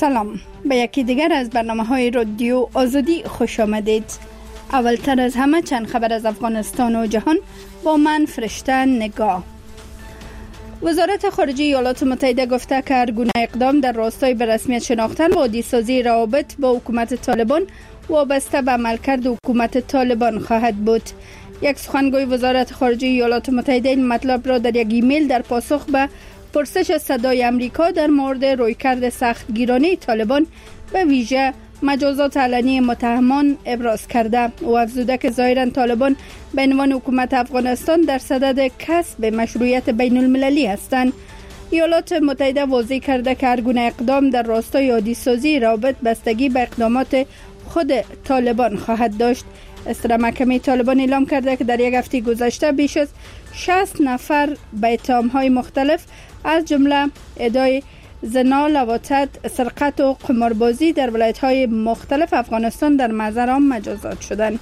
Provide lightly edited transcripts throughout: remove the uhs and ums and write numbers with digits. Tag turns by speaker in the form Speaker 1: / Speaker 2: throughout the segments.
Speaker 1: سلام، به یکی دیگر از برنامه‌های رادیو آزادی خوش آمدید. اولتر از همه چند خبر از افغانستان و جهان با من فرشته نگاه. وزارت خارجه ایالات متحده گفته که هر گونه اقدام در راستای به رسمیت شناختن و عادی‌سازی روابط با حکومت طالبان وابسته به عملکرد حکومت طالبان خواهد بود. یک سخنگوی وزارت خارجه ایالات متحده این مطلب را در یک ایمیل در پاسخ به پرسش صدای امریکا در مورد رویکرد سختگیرانه طالبان به ویژه مجازات علنی متهمان ابراز کرده و افزوده که ظاهراً طالبان به عنوان حکومت افغانستان در صدد کسب مشروعیت بین المللی هستند. ایالات متحده واضح کرده که هر گونه اقدام در راستای عادی‌سازی روابط بستگی به اقدامات خود طالبان خواهد داشت. اصلاح محکمه طالبان اعلام کرده که در یک هفته گذشته بیش از 60 نفر به اتهام‌های مختلف از جمله ادعای زنا، لواطت، سرقت و قماربازی در ولایت‌های مختلف افغانستان در محضر عام مجازات شدند.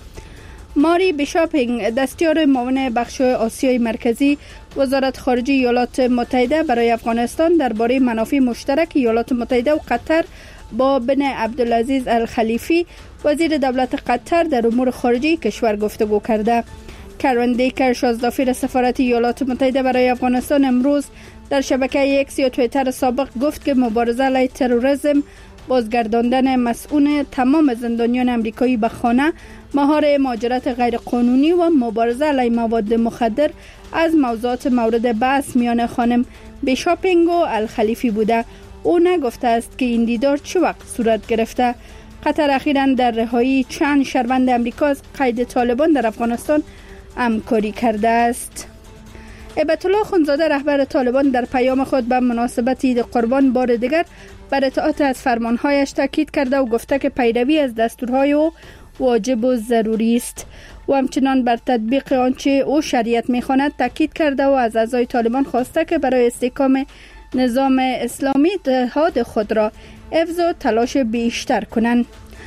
Speaker 1: ماری بیشاپینگ، دستیار معاون بخش آسیای مرکزی وزارت خارجه ایالات متحده برای افغانستان درباره منافع مشترک ایالات متحده و قطر با بن عبدالعزیز الخلیفی وزیر دولت قطر در امور خارجه کشور گفتگو کرده. کرن دیکر، شازدافیر سفارت ایالات متحده برای افغانستان، امروز در شبکه اکس یا توییتر سابق گفت که مبارزه علیه تروریسم، بازگرداندن مسئول تمام زندانیان امریکایی به خانه، مهار مهاجرت غیرقانونی و مبارزه علیه مواد مخدر از موضوعات مورد بحث میان خانم بیشاپینگ و الخلیفی بوده. او نگفته است که این دیدار چه وقت صورت گرفته. قطر اخیراً در رهایی چند شهروند امریکا از قید طالبان در افغانستان همکاری کرده است. هیبت الله خونزاده، رهبر طالبان، در پیام خود به مناسبت عید قربان بار دیگر بر اطاعت از فرمانهایش تاکید کرده و گفته که پیروی از دستورهای او واجب و ضروری است و همچنان بر تطبیق آنچه او شریعت می‌خواند تاکید کرده و از اعضای طالبان خواسته که برای استحکام نظام اسلامی اتحاد خود را حفظ و تلاش بیشتر کنند.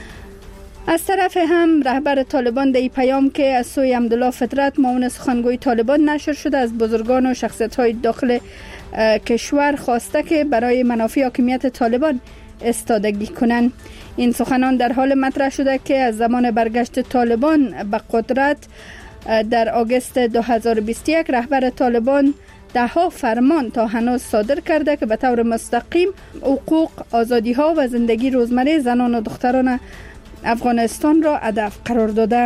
Speaker 1: از طرف هم رهبر طالبان در پیام که از سوی حمدالله فطرت، معاون سخنگوی طالبان، نشر شده از بزرگان و شخصیت‌های داخل کشور خواسته که برای منافع حاکمیت طالبان استادگی کنند. این سخنان در حال مطرح شده که از زمان برگشت طالبان به قدرت در آگوست 2021 رهبر طالبان ده‌ها فرمان تا هنوز صادر کرده که به طور مستقیم حقوق، آزادی‌ها و زندگی روزمره زنان و دختران افغانستان را هدف قرار داده.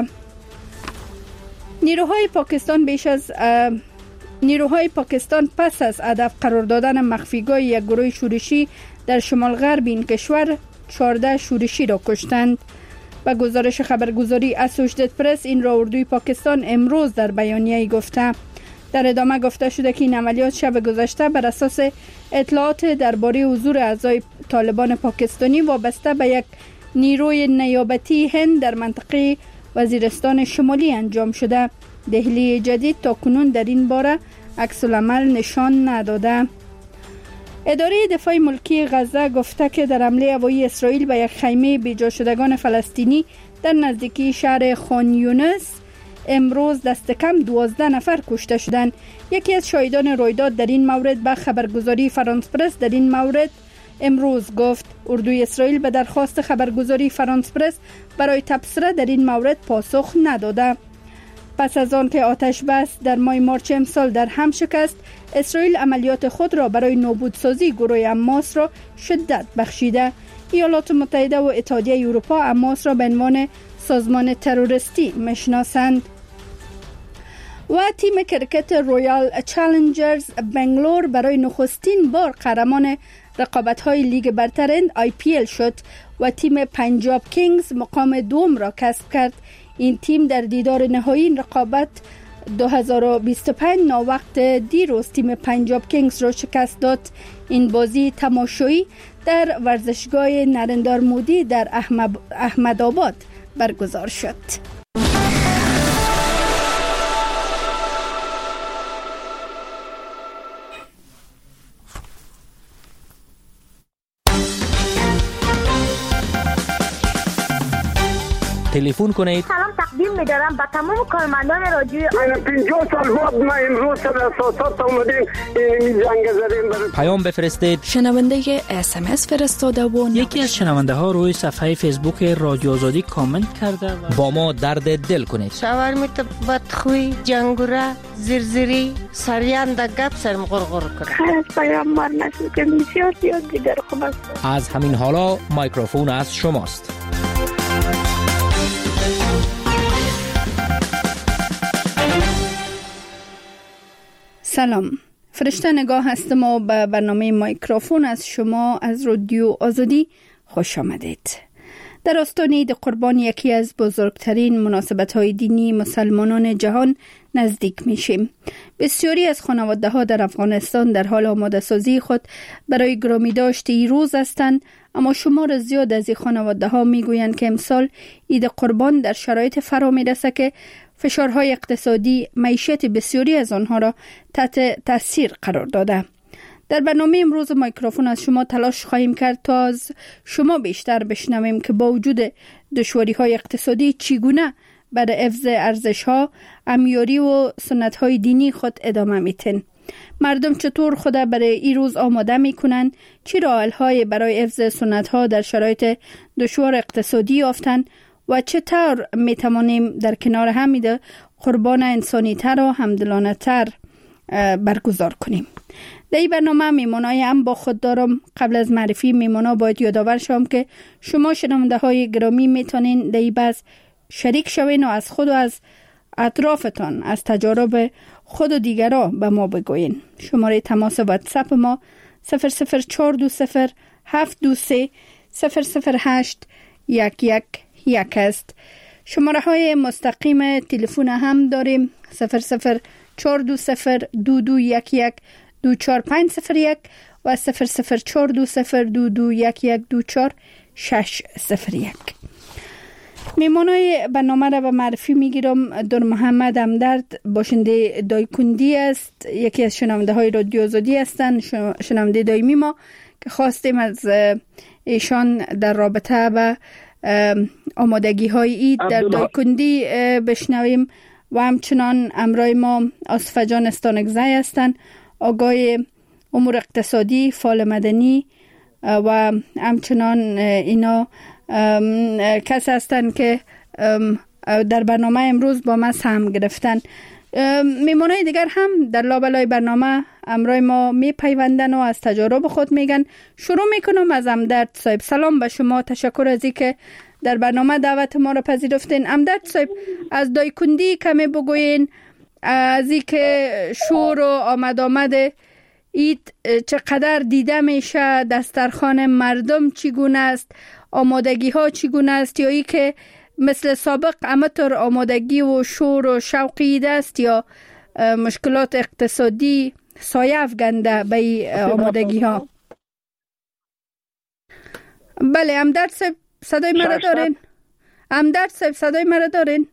Speaker 1: نیروهای پاکستان پس از هدف قرار دادن مخفیگاه یک گروه شورشی در شمال غرب این کشور 14 شورشی را کشتند. به گزارش خبرگزاری اسوشیتد پرس این را اردوی پاکستان امروز در بیانیه‌ای گفته. در ادامه گفته شده که این عملیات شب گذشته بر اساس اطلاعات درباره حضور اعضای طالبان پاکستانی وابسته به یک نیروی نیابتی هند در منطقه وزیرستان شمالی انجام شده. دهلی جدید تاکنون در این باره عکس‌العمل نشان نداده. اداره دفاع ملکی غزه گفته که در حمله هوایی اسرائیل به یک خیمه بیجا شدگان فلسطینی در نزدیکی شهر خان یونس امروز دست کم 12 نفر کشته شدند. یکی از شاهدان رویداد در این مورد به خبرگزاری فرانس پرس در این مورد امروز گفت اردوی اسرائیل به درخواست خبرگزاری فرانس پرس برای تبصره در این مورد پاسخ نداده. پس از آن که آتش بس در ماه مارچ امسال در هم شکست، اسرائیل عملیات خود را برای نابودسازی گروه حماس را شدت بخشیده. ایالات متحده و اتحادیه اروپا حماس را به عنوان سازمان تروریستی میشناسند. و تیم کرکت رویال چالنجرز بنگلور برای نخستین بار قهرمان رقابت‌های لیگ برتر IPL شد و تیم پنجاب کینگز مقام دوم را کسب کرد. این تیم در دیدار نهایی این رقابت 2025 ناوقت دیروز تیم پنجاب کینگز را شکست داد. این بازی تماشایی در ورزشگاه نریندر مودی در احمدآباد برگزار شد.
Speaker 2: تلفن کنید.
Speaker 3: سلام تقدیم می‌دارم به تمام کارمندان رادیو.
Speaker 4: 50 سال بعد ما امروز سر اساسات اومدیم این جنگ زدیم.
Speaker 2: پیام بفرستید.
Speaker 5: شنونده SMS فرستاده و
Speaker 6: یکی از شنونده ها روی صفحه فیسبوک رادیو آزادی کامنت کرده
Speaker 2: با ما درد دل کنید.
Speaker 7: شاورمیت بدخوی جنگوره زرزری سریان در گپ سرم غرغر کرد.
Speaker 3: خیر پیام مار نشد که بسیار دیگر خوب است.
Speaker 2: از همین حالا مایکروفون از شماست.
Speaker 1: سلام، فرشته نگاه هستم و به برنامه مایکروفون از شما از رادیو آزادی خوش آمدید. در آستان عید قربان، یکی از بزرگترین مناسبت‌های دینی مسلمانان جهان نزدیک میشیم. بسیاری از خانواده‌ها در افغانستان در حال آماده سازی خود برای گرامی داشت این روز هستند، اما شمار زیاد از این خانواده‌ها میگویند که امسال عید قربان در شرایط فرا میرسه که فشارهای اقتصادی معیشت بسیاری از آنها را تحت تاثیر قرار داده. در برنامه امروز مایکروفون از شما تلاش خواهیم کرد تا از شما بیشتر بشنویم که با وجود دشواری‌های اقتصادی چگونه برای حفظ ارزش‌ها، امیاری و سنت‌های دینی خود ادامه میتن. مردم چطور خود برای این روز آماده میکنن، چه راه‌حل‌های برای حفظ سنت‌ها در شرایط دشوار اقتصادی یافتند و چطور میتوانیم در کنار هم قربان انسانی‌تر و همدلانه‌تر برگزار کنیم. در این برنامه میمانای هم با خود دارم. قبل از معرفی میمانا باید یادآور شوم که شما شنونده های گرامی میتونین در این بحث شریک شوین و از خود و از اطرافتان از تجارب خود و دیگران به ما بگوین. شماره تماس واتساپ ما 00420 723 008 111 است. شماره های مستقیم تلفن هم داریم 00420 2211 24501 و 00420 2211 24601. میمانای برنامه را به معرفی میگیرم. دکتر محمد همدرد باشنده دایکندی است، یکی از شنونده های رادیو آزادی هستند، شنونده دائمی ما که خواستیم از ایشان در رابطه با آمادگی های عید در دایکندی بشنویم و همچنان امرای ما آصفه جان استانگزی هستند، آگاه امور اقتصادی، فعال مدنی و همچنان اینا کس هستند که در برنامه امروز با ما سهم گرفتن. میمونای دیگر هم در لابلای برنامه امرای ما میپیوندن و از تجارب خود میگن. شروع میکنم از همدرد صاحب. سلام به شما، تشکر از اینکه در برنامه دعوت ما را پذیرفتین. همدرد صاحب، از دایکندی کمی بگوین، از اینکه شور و آمد عید چقدر دیده میشه، دسترخوان مردم چگونه است، آمادگی ها چگونه است، یا ای که مثل سابق همطور آمادگی و شور و شوق عید است، یا مشکلات اقتصادی سایه افکنده به آمادگی ها؟ بله همدرد صاحب صدای مرا دارین؟ همدرد صاحب صدای مرا دارین؟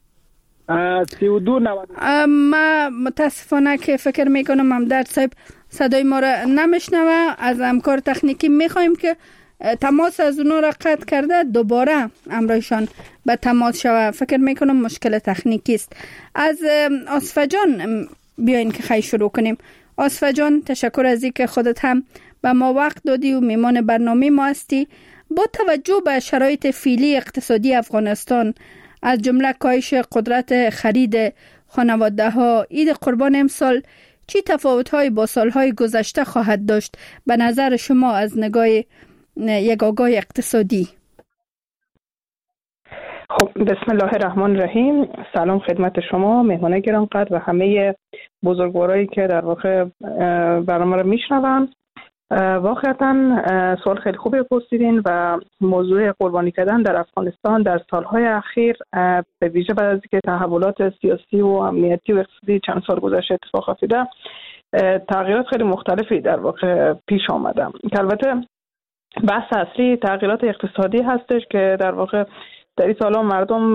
Speaker 1: 32 ما متاسفانه که فکر میکنم همدرد صاحب صدای ما را نمیشنوه. از همکار تکنیکی میخوایم که تماس از اونو را قطع کرده دوباره امرایشان به تماس شوه. فکر میکنم مشکل تکنیکی است. از آصفه جان بیاین که خیلی شروع کنیم. آصفه جان، تشکر از اینکه خودت هم به ما وقت دادی و میمان برنامه ما هستی. با توجه به شرایط فعلی اقتصادی افغانستان، از جمله کاهش قدرت خرید خانواده ها، عید قربان امسال چی تفاوت‌های با سال‌های گذشته خواهد داشت به نظر شما از نگاه یک آگاه اقتصادی؟
Speaker 8: خب بسم الله الرحمن الرحیم. سلام خدمت شما مهمان گرانقدر و همه بزرگوارایی که در واقع برنامه رو میشنون. واقعا سوال خیلی خوبی پرسیدین و موضوع قربانی کردن در افغانستان در سالهای اخیر به ویژه بعد از اینکه تحولات سیاسی و امنیتی و اقتصادی چند سال گذشته اتفاق افتاده، تغییرات خیلی مختلفی در واقع پیش آمده که البته بحث اصلی تغییرات اقتصادی هستش که در واقع در این سال‌ها مردم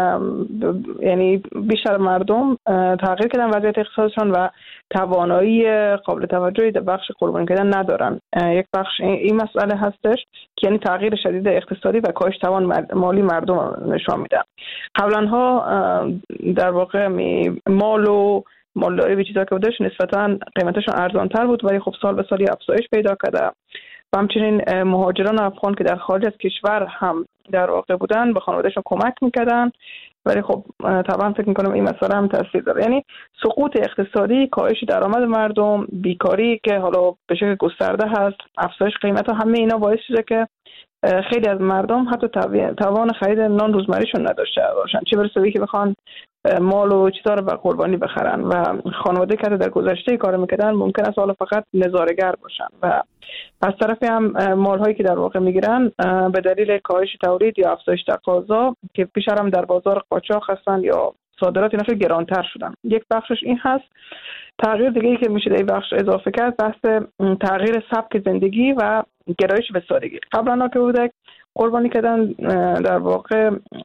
Speaker 8: یعنی بیشتر مردم تغییر کردن وضعیت اقتصادشون و توانایی قابل توجهی در بخش قربانی کردن ندارن. یک بخش این مسئله هستش که یعنی تغییر شدید اقتصادی و کاهش توان مالی مردم نشان میده. قبلا ها در واقع مال و مالداری چیزا که بودش نسبتاً قیمتشون ارزان‌تر بود، ولی خب سال به سال افزایش پیدا کرده. و همچنین مهاجران افغان که در خارج از کشور هم در واقع بودن به خانوادهشون کمک میکردن، ولی خب طبعا فکر میکنم این مسئله هم تاثیر داره. یعنی سقوط اقتصادی، کاهش درآمد مردم، بیکاری که حالا به شکل گسترده هست، افزایش قیمت ها، همه اینا باعث شده که خیلی از مردم حتی توان خرید نان روزمرهشون نداشته باشن، چه برسه به که بخوان مال و چیزا رو به قربانی بخرن. و خانواده که در گذشته کار میکردن ممکن است حالا فقط نظاره‌گر باشن و از طرفی هم مالهایی که در واقع میگیرن به دلیل کاهش تولید یا افزایش تقاضا که پیشتر هم در بازار قاچاق هستن یا صادرات اینا خیلی گرانتر شدن. یک بخشش این هست. تغییر دیگه ای که میشه در این بخش اضافه کرد بحث تغییر سبک زندگی و گرایش به سادگی. قبلا که بوده قربانی کردن در واقع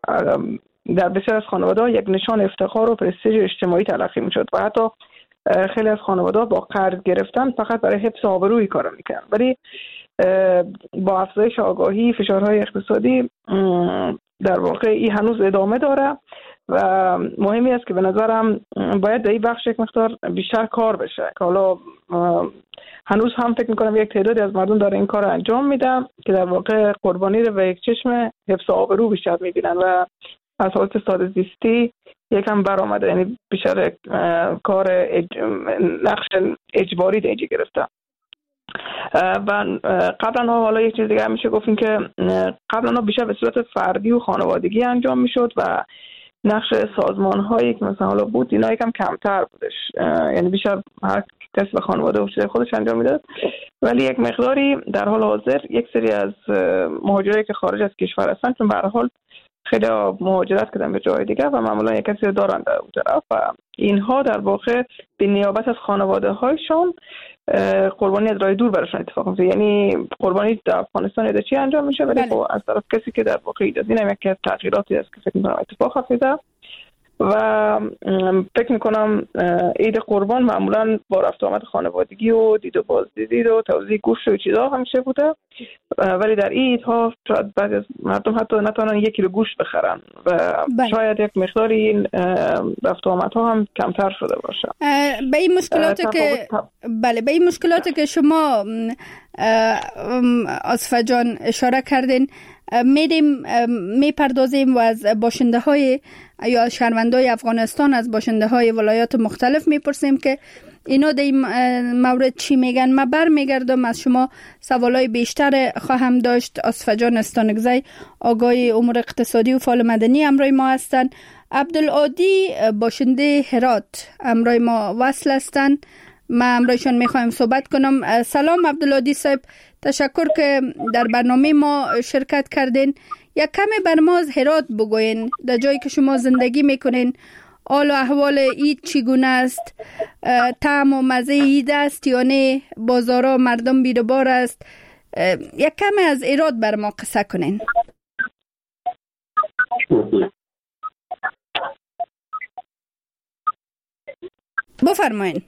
Speaker 8: در بسیار از خانواده‌ها یک نشان افتخار و پرستیژ اجتماعی تلقی میشد و حتی خیلی از خانواده‌ها با قرض گرفتن فقط برای حفظ آبروی کار میکنن. ولی با افزایش آگاهی، فشارهای اقتصادی در واقع این هنوز ادامه داره و مهمی است که به نظرم باید در این بخش یک مقدار بیشتر کار بشه که حالا هنوز هم فکر میکنم یک تعدادی از مردم داره این کار رو انجام میدن که در واقع قربانی رو به یک چشم حفظ آبرو بیشتر میبینن و از حالت ساده زیستی یکم برآمده، یعنی بیشتر کار نقش اجباری در اینجا گرفته. و قبلا ها حالا یک چیز دیگه میشه گفتیم که قبلا ها بیشتر به صورت فردی و خانوادگی انجام میشد و نقش سازمان هایی که مثلا حالا بود اینا یکم کمتر بودش، یعنی بیشتر هر کسی به خانواده و چیز خودش انجام میداد. ولی یک مقداری در حال حاضر یک سری از مهاجرایی که خارج از کشور هستن چون به هر حال خیلی مهاجرت کردن به جای دیگه و معمولا یک کسی رو دارن در اون طرف و اینها در واقع به نیابت از خانواده هایشان قربانی از راه دور براشون اتفاق میفته. یعنی قربانی در افغانستان در چی انجام میشه ولی خب از طرف کسی که در واقع ایجاد این هم یکی از تغییراتی است که فکر میکنم اتفاق افتاده و فکر میکنم عید قربان معمولا با رفت آمد خانوادگی و دید و بازدید و توزیع گوشت و چیزا همیشه بوده، ولی در عیدها شاید بعضی از مردم حتی نتونن 1 کیلو گوشت بخرن و شاید یک مقداری این رفت آمدها هم کمتر شده باشه.
Speaker 1: به این مشکلاتی که به این مشکلاتی که شما آصفه جان اشاره کردین میپردازیم و از باشنده های یا شهروندای افغانستان از باشنده های ولایات مختلف میپرسیم که اینا در این مورد چی میگن. من برمیگردم از شما سوالای بیشتر خواهم داشت. آصفه جان استانگزی آگای امور اقتصادی و فعال مدنی همراه ما هستند. عبدالعادی باشنده هرات همراه ما وصل هستند. من همراهشان میخوایم صحبت کنم. سلام عبدالعادی صاحب، تشکر که در برنامه ما شرکت کردین. یک کمی بر ما از هرات بگوین، در جایی که شما زندگی میکنین حال و احوال عید چگونه است؟ طعم و مزه عید است یا نه؟ بازارا مردم بی‌دبار است؟ یک کمی از هرات بر ما قصه کنین. بفرمایین.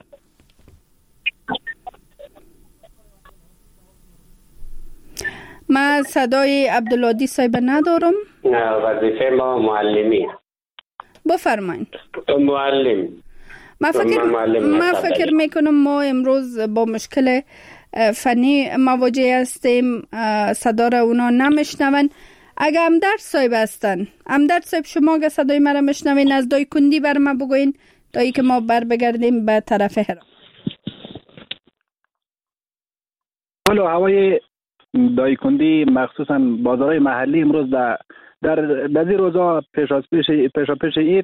Speaker 1: من صدای عبدالعادی صاحب ندارم.
Speaker 9: وظیفه ما معلمی.
Speaker 1: بفرمایید.
Speaker 9: معلم.
Speaker 1: من فکر میکنم ما امروز با مشکل فنی مواجه هستیم، صدا را اونا نمیشنون. اگه امدرد صاحب هستن، امدرد صاحب شما اگه صدای مرا میشنوین از دایکندی بر ما بگوین تا ای که ما بر بگردیم به طرف هرات.
Speaker 10: حالا هوای دایکندی مخصوصا بازارهای محلی امروز در بعضی روزا پیش عید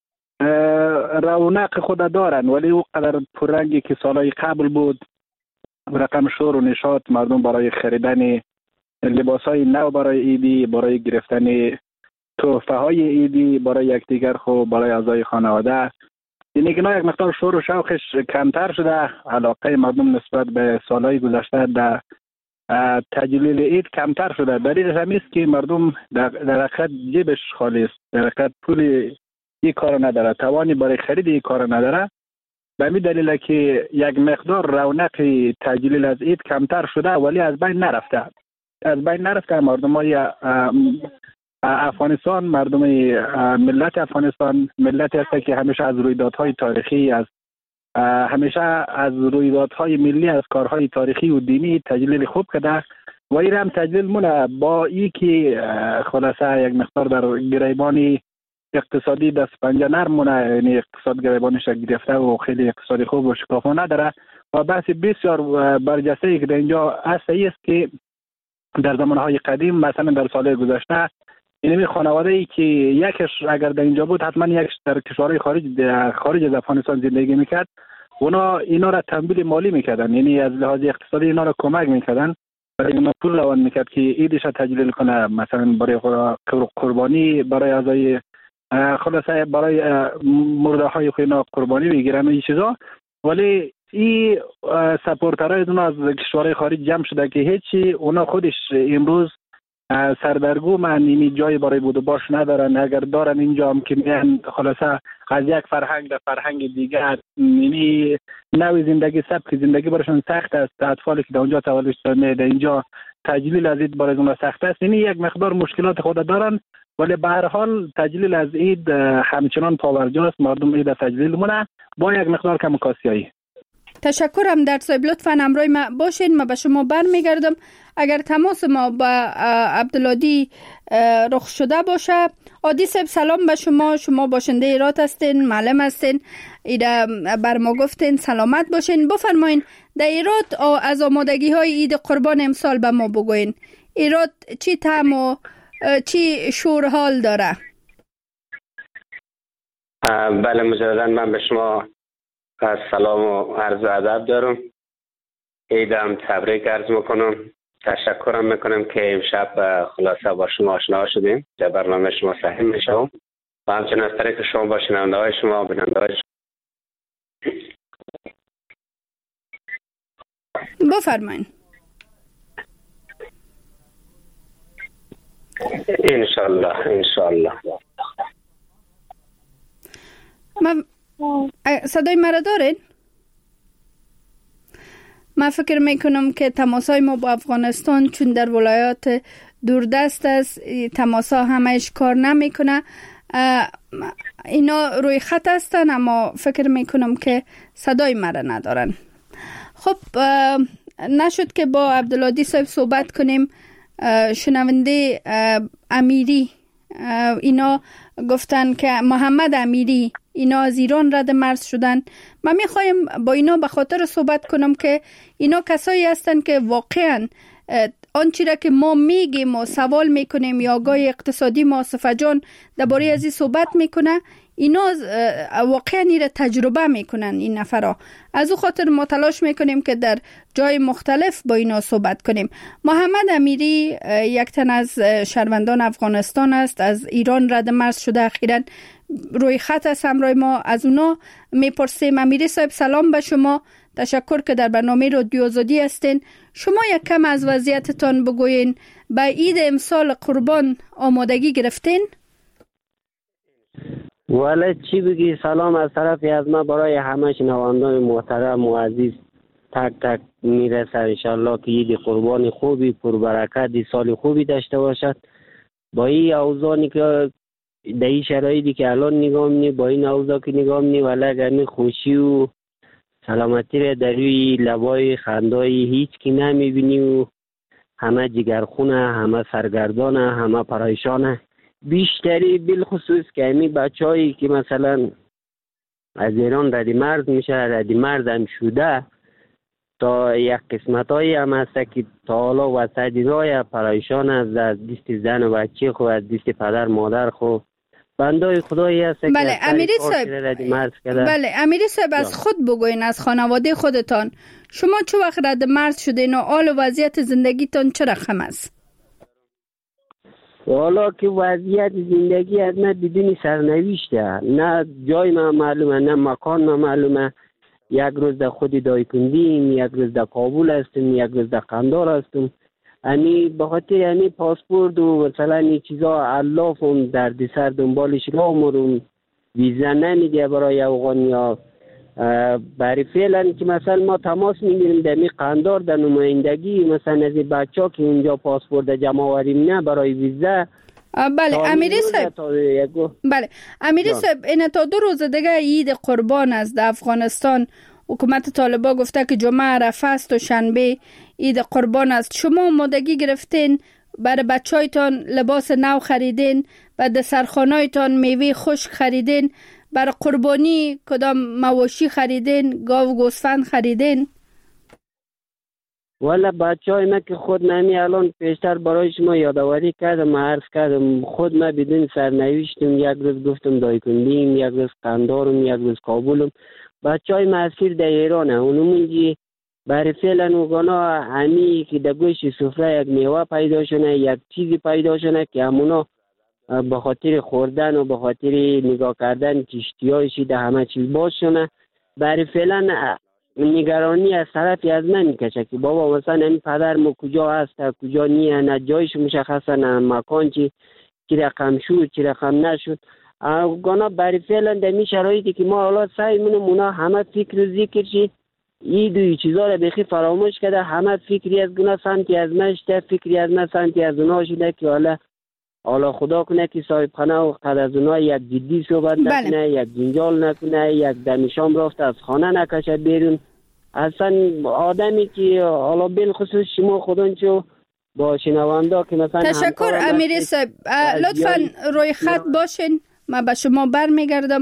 Speaker 10: رونق خود دارن، ولی او قدر پررنگی که سالهای قبل بود رقم شور و نشاط مردم برای خریدن لباسهای نو برای عیدی، برای گرفتن تحفه های عیدی برای یکدیگر خو برای اعضای خانواده، یعنی که یک مقدار شور و شوقش کمتر شده. علاقه مردم نسبت به سالهای گذشته در تجلیل عید کمتر شده. دلیلش هم است که مردم در حقیقت جیبش خالی است، در حقیقت پول این کار نداره، توانی برای خرید این کار نداره. به همین دلیل که یک مقدار رونق تجلیل از عید کمتر شده ولی از بین نرفته. مردم های افغانستان، مردم ملت افغانستان ملتی هست که همیشه از رویدادهای تاریخی، همیشه از رویدادهای ملی، از کارهای تاریخی و دینی تجلیل خوب کرده و این هم تجلیل مونه با ای که خلاصه یک مقدار در گریبان اقتصادی دست پنجه نرم مونه، یعنی اقتصاد گریبانش گرفته و خیلی اقتصادی خوب و شکافانه داره و بحث بسیار برجسته ای که در اینجا هست است که در زمانهای قدیم مثلا در سالهای گذشته اینمی خانواده ای که یکش اگر در اینجا بود حتما یکش در کشورهای خارج از افغانستان زندگی میکرد، اونا اینا را تمویل مالی میکردن، یعنی از لحاظ اقتصادی اینا را کمک میکردن، برای اونا پول روان میکرد که عیدش را تجلیل کنه، مثلا برای قربانی، برای اعضای خلاصه برای مرده های خینا قربانی بگیرن این چیزا. ولی این سپورترهای اونا از کشورهای خارج جمع شده که هیچی، اونا خودش امروز سردرگم این جای برای بود و باش ندارن. اگر دارن اینجا هم که میان خلاصه از یک فرهنگ در فرهنگ دیگر، یعنی نوع زندگی، سبک زندگی براشون سخت است. اطفالی که در اونجا تولد شده در اینجا تجلیل از عید برای اونها سخت است، یعنی یک مقدار مشکلات خود دارن. ولی به هر حال تجلیل از عید همچنان پاورجاست، مردم عید تجلیل مونه با یک مقدار کم کاسیایی.
Speaker 1: تشکرم در صاحب، لطفاً همراه ما باشین. ما به شما برمیگردم. اگر تماس ما با عبدالعادی رخ شده باشه. عادی صاحب سلام به شما. شما باشنده ایرات هستین، معلم هستین، ایده بر ما گفتین. سلامت باشین. بفرمایین در ایرات از آمادگی های عید قربان امسال به ما بگوین. ایرات چی طعم و چی شور حال داره؟
Speaker 9: بله مجددا من به شما سلام و عرض ادب دارم. عیدم تبریک عرض میکنم. تشکرم میکنم که امشب خلاصه با شما آشنا شدیم. در برنامه شما سهیم میشم و همچنین از طریق شما با شنونده های شما و بیننده های
Speaker 1: شما. بفرمایین.
Speaker 9: انشالله.
Speaker 1: صدای مرا دارین؟ من فکر میکنم که تماسای ما با افغانستان چون در ولایات دوردست است، تماسا همش کار نمیکنه. اینا روی خط هستن اما فکر میکنم که صدای مرا ندارن. خب نشد که با عبدالعادی صاحب صحبت کنیم. شنونده امیری اینا گفتن که محمد امیری اینا از ایران رد مرز شدن. من میخوایم با اینا به خاطر صحبت کنم که اینا کسایی هستن که واقعا آنچه را که ما میگیم و سوال میکنیم یا آگاه اقتصادی ما صفجان درباره از این صحبت میکنه، اینا واقعا این را تجربه میکنن. این نفرها از او خاطر ما تلاش میکنیم که در جای مختلف با اینا صحبت کنیم. محمد امیری یک تن از شهروندان افغانستان است، از ایران رد مرز شده، اخیراً روی خط است همراه ما. از اونا میپرسیم. امیری صاحب سلام به شما. تشکر که در برنامه رادیو آزادی هستین. شما یک کم از وضعیتتان بگوین. به عید امسال قربان آمادگی گرفتین؟
Speaker 11: ولی چی بگی، سلام از طرف از ما برای همه شنوندگان محترم و عزیز تک تک میرسه. انشالله که عید قربان خوبی پربرکت، سال خوبی داشته باشد. با این اوضاعی که در این شرایطی که الان نگاه می‌کنی، با این اوضاع که نگاه می‌کنی، ولی اگر خوشی و سلامتی را در روی لبای خندای هیچ کی نمی‌بینی و همه جگرخونه، همه سرگردانه، همه پریشانه. بیشتری بالخصوص که همین بچه‌هایی که مثلا از ایران رد مرز میشه، رد مرز هم شده، تا یک قسمتایی هم هست که تا حالا وسط راه پریشان است، از دست زن و بچه خو، از دست پدر مادر خو. بندای خدایی هست که
Speaker 1: بله امیری صاحب از خود بگوین، از خانواده خودتان. شما چه وقت رد مرز شدین و حال و وضعیت زندگیتان چه رقم است؟
Speaker 11: حالا که وضعیت زندگی از نه بدون سرنوشته، نه جای ما معلومه، نه مکان ما معلومه. یک روز در خود دایکندیم، یک روز در کابل هستیم، یک روز در قندار هستیم، یعنی بخاطر یعنی پاسپورت و مثلا این چیزا علاف هم دردسر دنبالش را مرون ویزا نمیده برای افغانیا. برای فعلا که مثلا ما تماس میگیریم در می قندار در نمایندگی مثلا از بچه که اونجا پاسپورت جمع آوریم نه برای ویزا.
Speaker 1: بله امیری صاحب، بله امیری صاحب، این تا 2 روز دیگه عید قربان است در افغانستان. حکومت طالبان گفته که جمعه عرفه است و شنبه عید قربان است. شما آمادگی گرفتین؟ برای بچه‌هایتان لباس نو خریدین؟ و دسترخوان‌هایتان میوه خشک خریدین؟ برای قربانی کدام مواشی خریدین؟ گاو و گوسفند خریدین؟
Speaker 11: والا بچه‌های ما که خود نمی الان پیشتر برای شما یادآوری کردم، عرض کردم خود ما بدون سرنوشتم. یک روز گفتم دایکندیم، یک روز قندارم، یک روز کابلم. بچه‌های ما اسیر در ایرانه. اونمونجی برای فعلا اوگانا همی که در گوش سفره یک میوه پیدا شونه، یک چیزی پیدا شونه که همونا به خاطر خوردن و به خاطر نگاه کردن کشتی‌هایشی در همه چیز باز شونه. برای فعلا نگرانی از طرفی از من میکشه که بابا مثلا این پدر ما کجا هست کجا نیه، نه جایش مشخصه نه مکان چی رقم شد چی رقم نشد. گانا برای فعلا در این شرایطی که ما حالا سعی منم اونا همه فکر و ذکر شید این دوی چیزا رو بخی فراموش کرده. همه فکری از گنا سنتی از مشته، فکری از من سنتی از اونا شده که حالا خدا کنه که صاحب خانه و قد از اونا یک جدی صحبت نکنه، یک جنجال نکنه، یک دمیشام رفت از خانه نکشه بیرون. اصلا آدمی که حالا بالخصوص شما خودانچو با شنونده که مثلا
Speaker 1: تشکر امیری صاحب، لطفاً روی خط باشین، من به شما برمیگردم.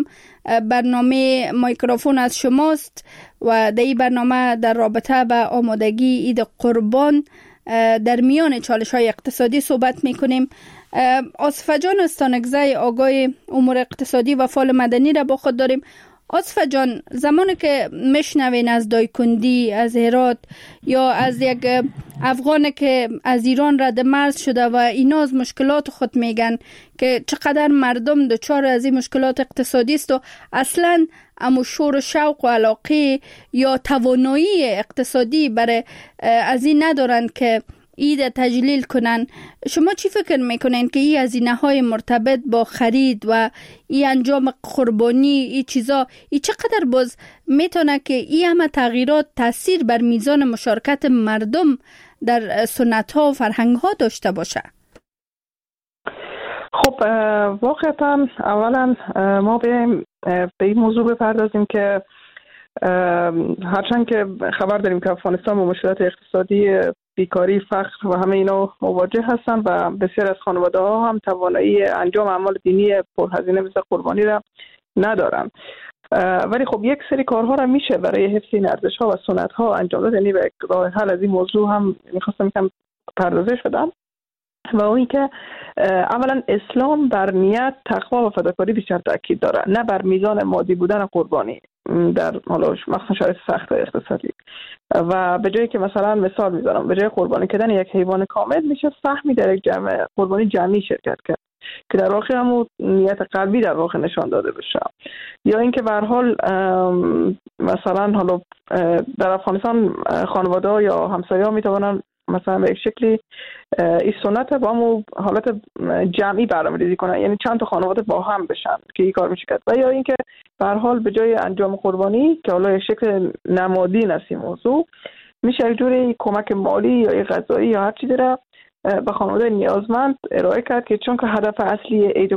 Speaker 1: برنامه مایکروفون از شماست و در این برنامه در رابطه به آمادگی عید قربان در میان چالش‌های اقتصادی صحبت می‌کنیم. آصفه جان استانگزی آگاه امور اقتصادی و فعال مدنی را با خود داریم. آصفه جان، زمانی که میشنوین از دایکندی، از هرات یا از یک افغان که از ایران رد مرز شده و اینا از مشکلات خود میگن که چقدر مردم دچار از این مشکلات اقتصادی است و اصلا امو شور و شوق و علاقه یا توانایی اقتصادی برای از این ندارن که عید تجلیل کنن، شما چی فکر میکنین که این هزینه‌های مرتبط با خرید و این انجام قربانی این چیزا این چقدر باز میتونه که این همه تغییرات تاثیر بر میزان مشارکت مردم در سنت‌ها و فرهنگ‌ها داشته باشه؟
Speaker 8: خب واقعا اولا ما به این موضوع بپردازیم که هرچند که خبر داریم که افغانستان با مشکلات اقتصادی، بیکاری، فقر و همه اینا مواجه هستن و بسیار از خانواده ها هم توانایی انجام اعمال دینی پرهزینه مثل قربانی را ندارن. ولی خب یک سری کارها را میشه برای حفظ این ارزش ها و سنت ها انجام داد. یعنی به راه حل از این موضوع هم میخواستم یکم پردازش بدم و اون که اولا اسلام بر نیت، تقوا و فداکاری بیشتر تاکید داره، نه بر میزان مادی بودن قربانی در حالا مثلا شرایط سخت اقتصادی. و به جایی که مثلا مثال میذارم، به جای قربانی کردن یک حیوان کامل میشه سهمی در یک قربانی جمعی شرکت کرد که در واقع همون نیت قلبی در واقع نشان داده بشه. یا اینکه به هر حال مثلا حالا در افغانستان خانواده یا همسایه‌ها میتونن مثلا به یک شکلی این سنت با همون حالت جمعی برنامه‌ریزی کنن، یعنی چند تا خانواده با هم بشن که این کار میشه کرد. و یا اینکه به هر حال به جای انجام قربانی که حالا یک شکل نمادین است این موضوع، میشه یک جوری کمک مالی یا غذایی یا هر چیزی را به خانواده نیازمند ارائه کرد که چون که هدف اصلی عید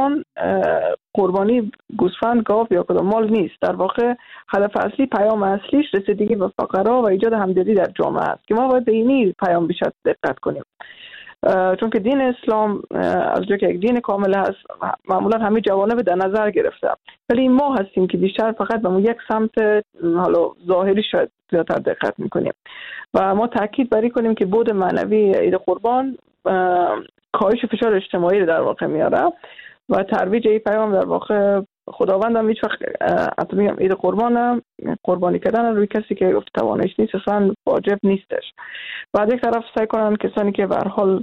Speaker 8: قربانی گوسفند، گاو یا کدام مال نیست. در واقع هدف اصلی، پیام اصلیش رسیدگی به فقرا و ایجاد همدلی در جامعه است که ما باید به این پیام بیشتر دقت کنیم. چون که دین اسلام از جایی که یک دین کامل هست معمولا همه جوانب در نظر گرفته، ولی ما هستیم که بیشتر فقط به یک سمت حالا ظاهری شاید زیادتر دقت میکنیم و ما تاکید بر این کنیم که بود معنوی عید قربان کاهش فشار اجتماعی رو در واقع میاره و ترویج این پیام در واقع خداوند هم هیچ وقت حتی میگم عید قربانی کردن روی کسی که گفت توانش نیست اصلا واجب نیستش. و از یک طرف سعی کنن کسانی که به هر حال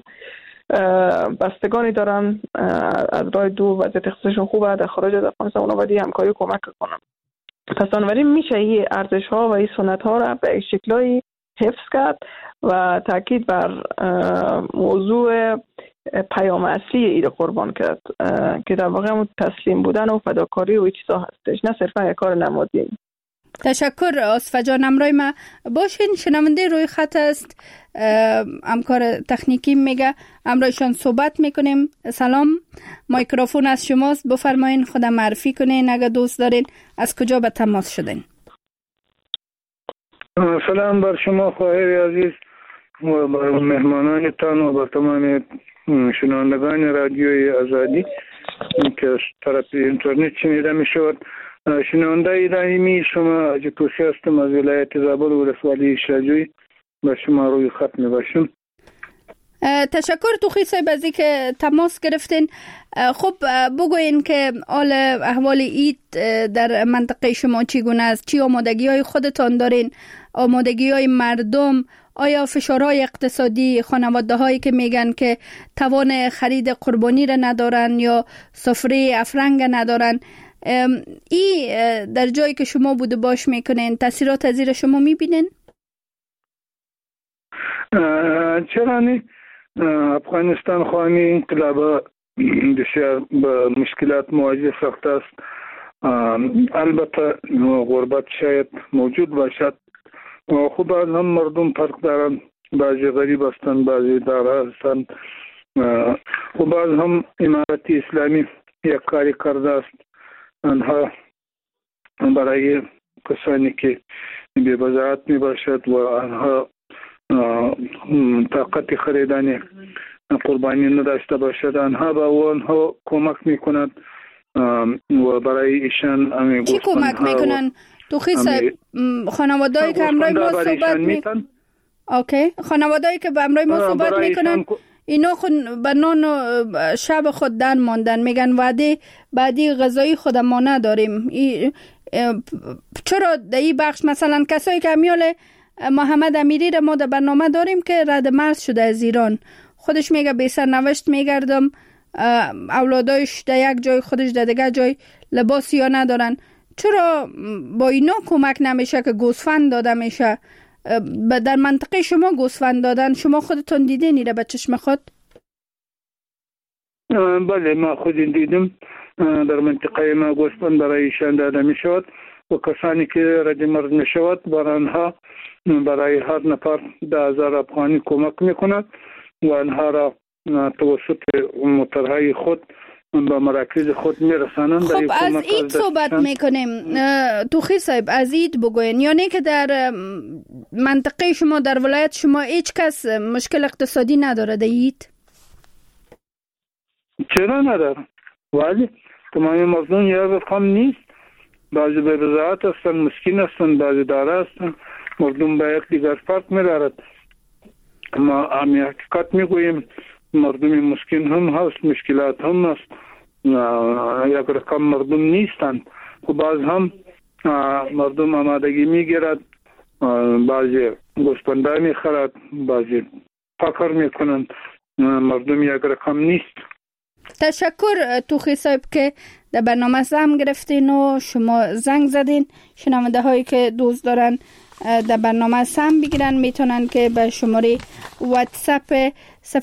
Speaker 8: بستگانی دارن از راه دور وضعیت اقتصادشون خوبه در خارج از افغانستان اونا باید همکاری کمک کنن. پس بنابراین میشه این ارزش ها و این سنت ها را به شکلایی حفظ کرد و تاکید بر موضوع پیام اصلی عید قربان کرد که در واقع همون تسلیم بودن و فداکاری و این چیزا هستش، نه صرفا یک کار نمادی.
Speaker 1: تشکر آصفه جان. امروی ما باشین. شنونده روی خط است، همکار تکنیکی میگه امرویشان صحبت میکنیم. سلام، مایکروفون از شماست، بفرمایین خودم معرفی کنین اگه دوست دارین، از کجا به تماس شدین؟
Speaker 12: سلام بر شما خواهر عزیز و بر مهمانانتان و بر تمام شنوندگان رادیوی آزادی که از طرف اینترنت شنیده می شود. شنونده دائمی شما اجتوسی هستم از ولایت زابل و ولسوالی شاجوی، با شما روی خط می باشم.
Speaker 1: تشکر توخی صاحب از که تماس گرفتین. خب بگوین که حال احوال عید در منطقه شما چگونه است؟ چی آمادگی های خودتان دارین؟ آمادگی های مردم؟ آیا فشارهای اقتصادی خانواده هایی که میگن که توان خرید قربانی را ندارن یا سفره افرنگ ندارن، ای در جایی که شما بوده باش میکنین تاثیرات از این شما میبینین؟
Speaker 12: چرا نه؟ افغانستان خوانی انقلاب بسیار با مشکلات مواجه سخت است. البته غربت شاید موجود باشد، خب از هم مردم فرق دارن، بعضی غریب هستند، بعضی دارا هستند. خب از هم امارت اسلامی یک کاری کرده است، آنها برای کسانی که بی بضاعت می باشد و آنها طاقت خریدن قربانی نداشته باشد، آنها با آنها کمک می کند و برای ایشان
Speaker 1: چی کمک می کنند؟ توخی صاحب خانواده‌ای که امروی ما صحبت میکنن، اوکی، خانواده‌ای که با امروی ما صحبت میکنن اینا خود به نان شب خود دن ماندن، میگن وعده بعدی غذایی خود ما نداریم. چرا در این بخش مثلا کسایی که امیال محمد امیری را ما در برنامه داریم که رد مرز شده از ایران، خودش میگه بی سرنوشت میگردم، اولادایش در یک جای خودش در دیگه جای لباسی یا ندارن، چرا با اینا کمک نمیشه که گوسفند داده میشه؟ در منطقه شما گوسفند دادن، شما خودتون دیدین ایره به چشم خود؟
Speaker 12: بله ما خود دیدم، در منطقه ما گوسفند برای ایشان داده می شود و کسانی که رد مرز می شود بر آنها برای هر نفر 10,000 افغانی کمک می کند و آنها را توسط موترهای خود با مراکز خود میرسانند.
Speaker 1: خب از عید صحبت میکنیم توخی صاحب، از عید بگوین، یعنی که در منطقه شما در ولایت شما هیچ کس مشکل اقتصادی نداره در عید؟
Speaker 12: چرا نداره؟ ولی تمام مردم یک رقم نیست، بعضی به بضاعت هستند، مسکین هستند، بعضی داره هستند، مردم به یک دیگر فرق می‌دارد. ما همی حقیقت میگوییم، مردم مسکین هم هست، مشکلات هم هست، یک رقم مردم نیستند. خب باز هم مردم آمادگی میگیرد، بعضی گوسفند میخرد، بعضی فقر میکنند، مردم یک رقم نیست.
Speaker 1: تشکر توخی صاحب که در برنامه زم گرفتین و شما زنگ زدین. شنونده هایی که دوست دارن در برنامه سهم بگیرن میتونن که به شماره واتساپ 00420723008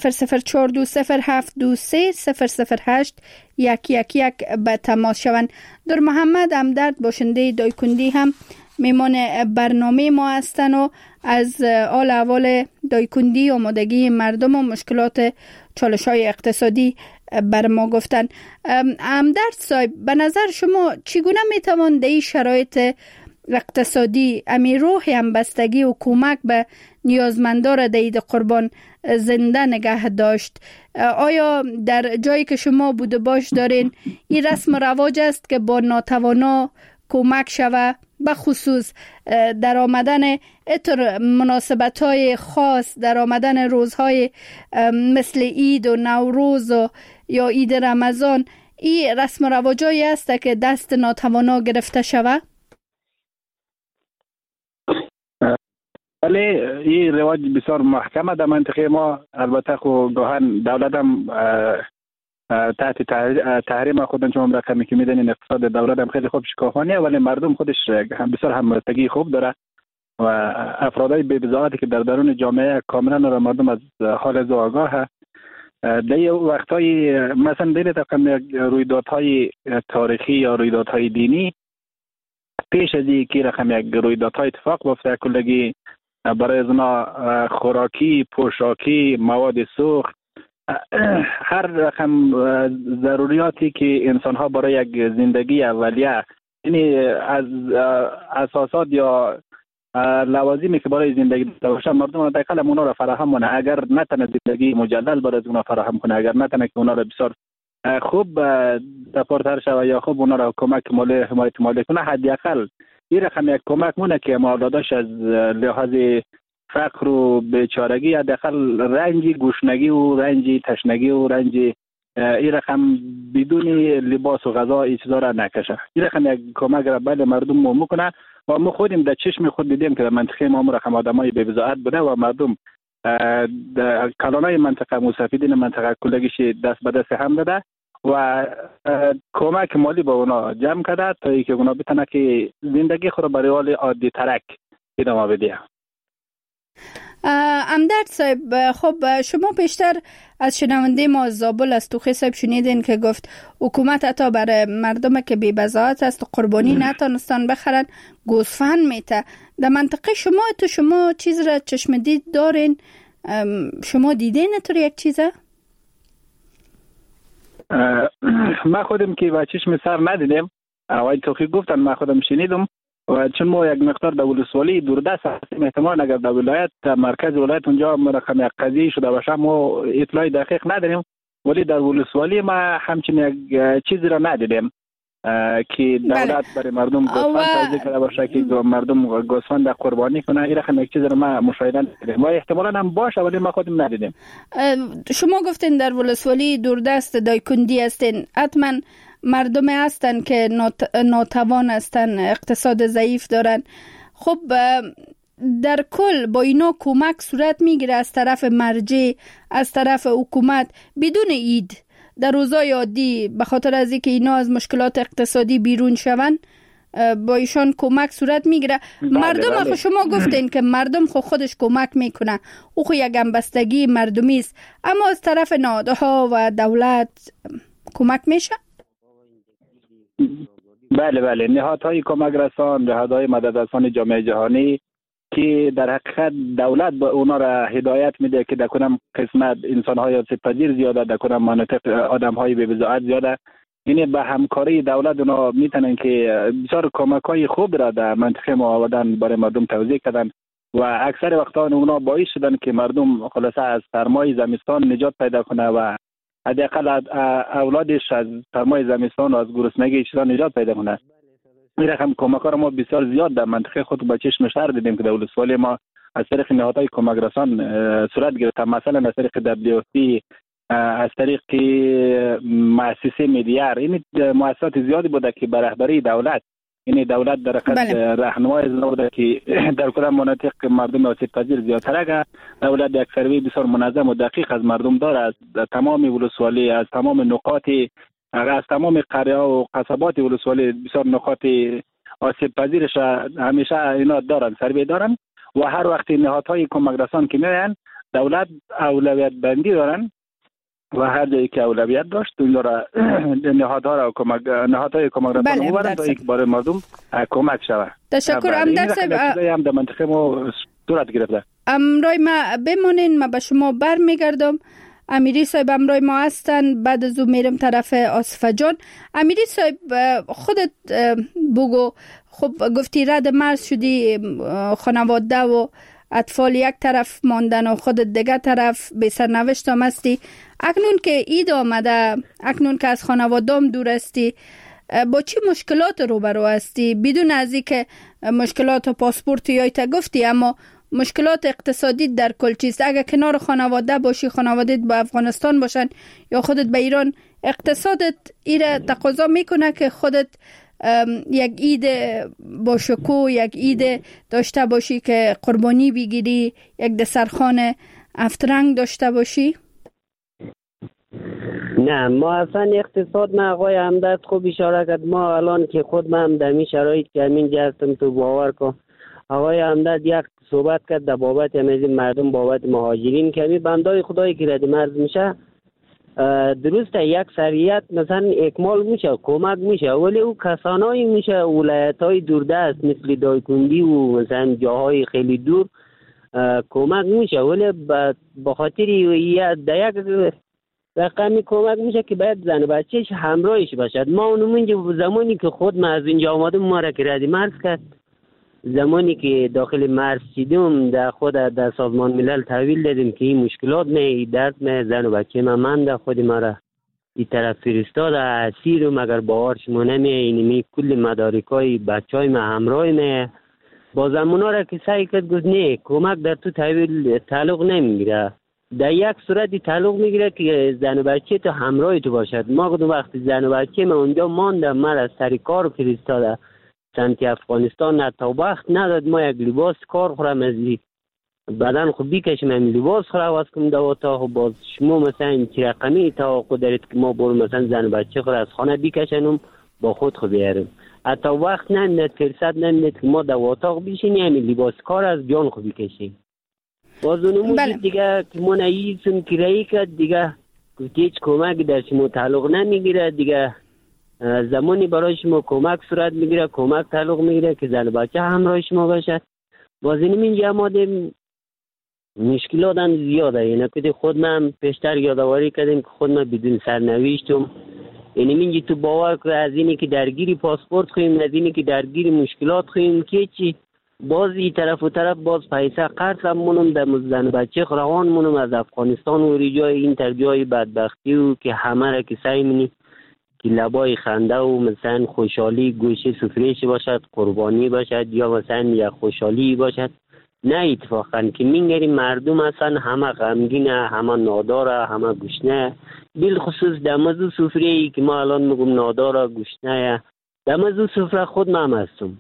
Speaker 1: 111 به تماس شوند. در محمد همدرد باشنده دایکندی هم میمان برنامه ما هستن و از آل احوال دایکندی و آمادگی مردم و مشکلات چالش‌های اقتصادی بر ما گفتن. همدرد صاحب، به نظر شما چگونه میتوان در این شرایط اقتصادی امی روح همبستگی و کمک به نیازمندان را در عید قربان زنده نگه داشت؟ آیا در جایی که شما بوده باش دارین این رسم رواج است که با ناتوانا کمک شوه، به خصوص در آمدن اتر مناسبت‌های خاص، در آمدن روزهای مثل عید و نوروز و یا عید رمضان، این رسم رواجایی است که دست ناتوانا گرفته شوه؟
Speaker 10: ولی این رواج بسیار محکمه در منطقه ما. البته خب گاهن دولت هم تحت تحریم خودن، چون رقمی که میدنین اقتصاد دولت هم خیلی خوب شکافانیه، ولی مردم خودش هم بسیار همبستگی خوب داره و افرادای بی‌بضاعتی که در درون جامعه کاملا را مردم از حال از آگاه. در یه وقتایی مثلا دیده تقریبا رویدادهای تاریخی یا رویدادهای دینی پیش از اینکه رقم یک رویدادهای اتفاق بیفته کلگی برای از اونا خوراکی، پوشاکی، مواد سوخت، هر رقم ضروریاتی که انسان ها برای یک زندگی اولیه، یعنی از اساسات یا لوازمی که برای زندگی داشته باشه مردم دقیقاً اونا را فراهم کنه. اگر نتونه زندگی مجلل برای اونا فراهم کنه، اگر نتونه که اونا را بسیار خوب سپورتر شوه یا خوب اونا را کمک مالی حمایت مالی کنه، حداقل این رقم یک کمک مونه که مولاداش از لحاظ فقر و بیچارگی حداقل رنج گوشنگی و رنج تشنگی و رنج این رقم بدون لباس و غذا این چیزا را نکشه. این رقم یک کمک را بله مردم مو میکنه و ما خودیم در چشم خود دیدیم که در منطقه ما رقم آدمای بی‌بضاعت بوده و مردم کلانای منطقه مسافرین منطقه کلگیش دست به دست هم داده و کمک مالی با اونا جمع کرده تا اینکه اونا بتونه که زندگی خود برای حال عادی ترک ادامه بده.
Speaker 1: امدرد صاحب، خب شما بیشتر از شنونده ما زابل از توخی صاحب شنیدین که گفت حکومت حتی برای مردم که بی‌بضاعت است و قربانی نتونستان بخرن گوسفند میته. در منطقه شما چیز را چشم دید دارین؟ شما دیدین طور یک چیزه؟
Speaker 10: ما خودم که با چشم سر ندیدم، اوای توخی گفتن ما خودم شنیدم و چون ما یک مقدار در ولسوالی دوردست هستیم، احتمال اگر در ولایت مرکز ولایت اونجا رقم یک قضیه شده باشه ما اطلاع دقیق نداریم، ولی در ولسوالی ما همچین یک چیزی را ندیدیم که دولت برای مردم گوسفند توزیع کرده باشه که مردم گوسفند قربانی کنه. این رقم یک چیزی را ما مشاهده ندیدیم و احتمالا هم باشه ولی ما خودم ندیدیم.
Speaker 1: شما گفتین در ولسوالی دوردست دایکندی هستین، حتما مردم هستن که ناتوان هستن، اقتصاد ضعیف دارن. خب در کل با اینا کمک صورت میگیره از طرف مرجع، از طرف حکومت بدون اید در روزای عادی به خاطر از اینکه اینا از مشکلات اقتصادی بیرون شون با ایشان کمک صورت میگیره؟ مردم بله. شما گفتین که مردم خودش کمک میکنه، او خو یک همبستگی مردمی است، اما از طرف نهادها و دولت کمک میشه؟
Speaker 10: بله نهادهای کمک رسان، نهادهای مدد رسان جامعه جهانی که در حقیقت دولت به اونا را هدایت میده که در کدام قسمت انسان‌های آسیب‌پذیر زیاده، در کدام مناطق آدم‌های بی‌بضاعت زیاده، یعنی به همکاری دولت اونا میتونن که بسیار کمک‌های خوب را در منطقه ما آوردن برای مردم توزیع کردن و اکثر وقتا اونا باعث شدن که مردم خلاصه از سرمای زمستان نجات پیدا کنه و حداقل اولادش از سرمای زمستان و از گرسنگی چیزا نجات پیدا کنه. این رقم کمک‌ها را ما بسیار زیاد در منطقه خود با چشم سر دیدیم که در ولسوالی ما از طریق نهادهای کمک رسان صورت گرفت، مثلا از طریق WFP، از طریق مؤسسه میدیار. این مؤسسات زیادی بوده که به رهبری دولت، یعنی دولت در حقیقت راهنمای بوده که در کدام مناطق مردم آسیب‌پذیر زیادتره، دولت یک سروی بسیار منظم و دقیق از مردم داره، از تمام ولسوالی، از تمام نقاط، از تمام قریه و قصبات ولسوالی بسیار نقاط آسیب‌پذیرش همیشه اینا دارن، سروی دارن و هر وقت نهادهای کمک رسان که میان دولت اولویت بندی دارن و هر جایی که اولویت داشت اون را نهادها را نهادهای کمک رسان میبرن تا اینکه برای مردم کمک شود.
Speaker 1: تشکر. امدرد صاحب
Speaker 10: هم در منطقه ما صورت گرفته.
Speaker 1: امروی ما بمونین، ما به شما برمیگردم. امیری صاحب امروی ما هستن، بعد از او میرم طرف آصفه جان. امیری صاحب خودت بگو، خب گفتی رد مرز شدی، خانواده و اطفال یک طرف ماندن و خودت دیگه طرف به سرنوشت هم هستی. اکنون که عید آمده، اکنون که از خانواده‌ام دور هستی، با چی مشکلات روبرو هستی؟ بدون از اینکه مشکلات پاسپورت یایت گفتی، اما مشکلات اقتصادی در کل چیست؟ اگر کنار خانواده باشی، خانوادت با افغانستان باشن یا خودت به ایران، اقتصادت ایره تقاضا میکنه که خودت یک عید با شکوه، یک عید داشته باشی که قربانی بگیری، یک دسترخوان افترنگ داشته باشی؟
Speaker 11: نه، ما اصلا اقتصاد نه. آقای امدرد خوب اشاره کرد. ما الان که خود من هم در این شرایط که همین هستم، تو باور کن آقای امداد یک صحبت کرد در بابت مردم بابت مهاجرین کمی بندای خدایی که رد مرز میشه درسته یک سریعت مثلا اکمال میشه کمک میشه ولی او کسانایی میشه ولایت های دوردست مثل دایکندی و مثلا جاهای خیلی دور کمک میشه ولی با خاطر یک رقمی کمک میشه که باید زن و بچهش همراهش باشد. ما اونم زمانی که خود ما از اینجا آمدیم ما را که رد مرز کرد زمانی که داخل مرز شدیم در خود در سازمان ملل تحویل دادیم که این مشکلات نه درد نه زن و بچه من در خود ما را این طرف فرستاد اسیر مگر باورش نمی اینمی کل مدارکای بچهای ما همراه نه با زمونا را که سعی کرد گفت نه کمک در تو تحویل تعلق نمیگیره در یک صورتی تعلق میگیره که زن و بچه تو همراه تو باشد. ما گفتم وقتی زن و بچه ما اونجا ماندم من از سر کار فرستاده سمت افغانستان تا وقت نداد ما یک لباس کار خورم از بدن خود بیکشم این لباس خور عوض کنم در اتاق باز شما مثلا این چی رقمی توقع دارید که ما برو مثلا زن و بچه خور از خانه بیکشنم با خود خود بیارم حتی وقت نمیدد فرصت نمیدد که ما در اتاق بیشینیم این لباس کار از جان خود بیکشیم. باز اونمون دیگه که ما ناییسم کرایی کرد دیگه هیچ کمک در شما تعلق نمیگیره دیگه زمانی برای شما کمک صورت میگیره کمک تعلق میگیره که زن بچه همراه شما باشد. باز اینجا آمادیم مشکلات هم زیاده یعنی که خود من پیشتر یادآوری کردیم که خود من بدون سرنوشتم اینجا تو باور که از اینی که درگیری پاسپورت خویم از اینی که درگیری مشکلات خویم که چی باز این طرف و طرف باز پیسه قرض هم مونم در زن بچه روان مونم از افغانستان و ریجای این ترجای بدبختی و که همه را که سعی منی که لبای خنده و مثلا خوشحالی گوشه سفرهش باشد قربانی باشد یا مثلا یک خوشحالی باشد نه اتفاقا که میگریم مردم اصلا همه غمگینه همه ناداره همه گشنه بالخصوص دمزو سفره‌ای که ما الان میگم ناداره گشنه دمزو سفره خود من هستم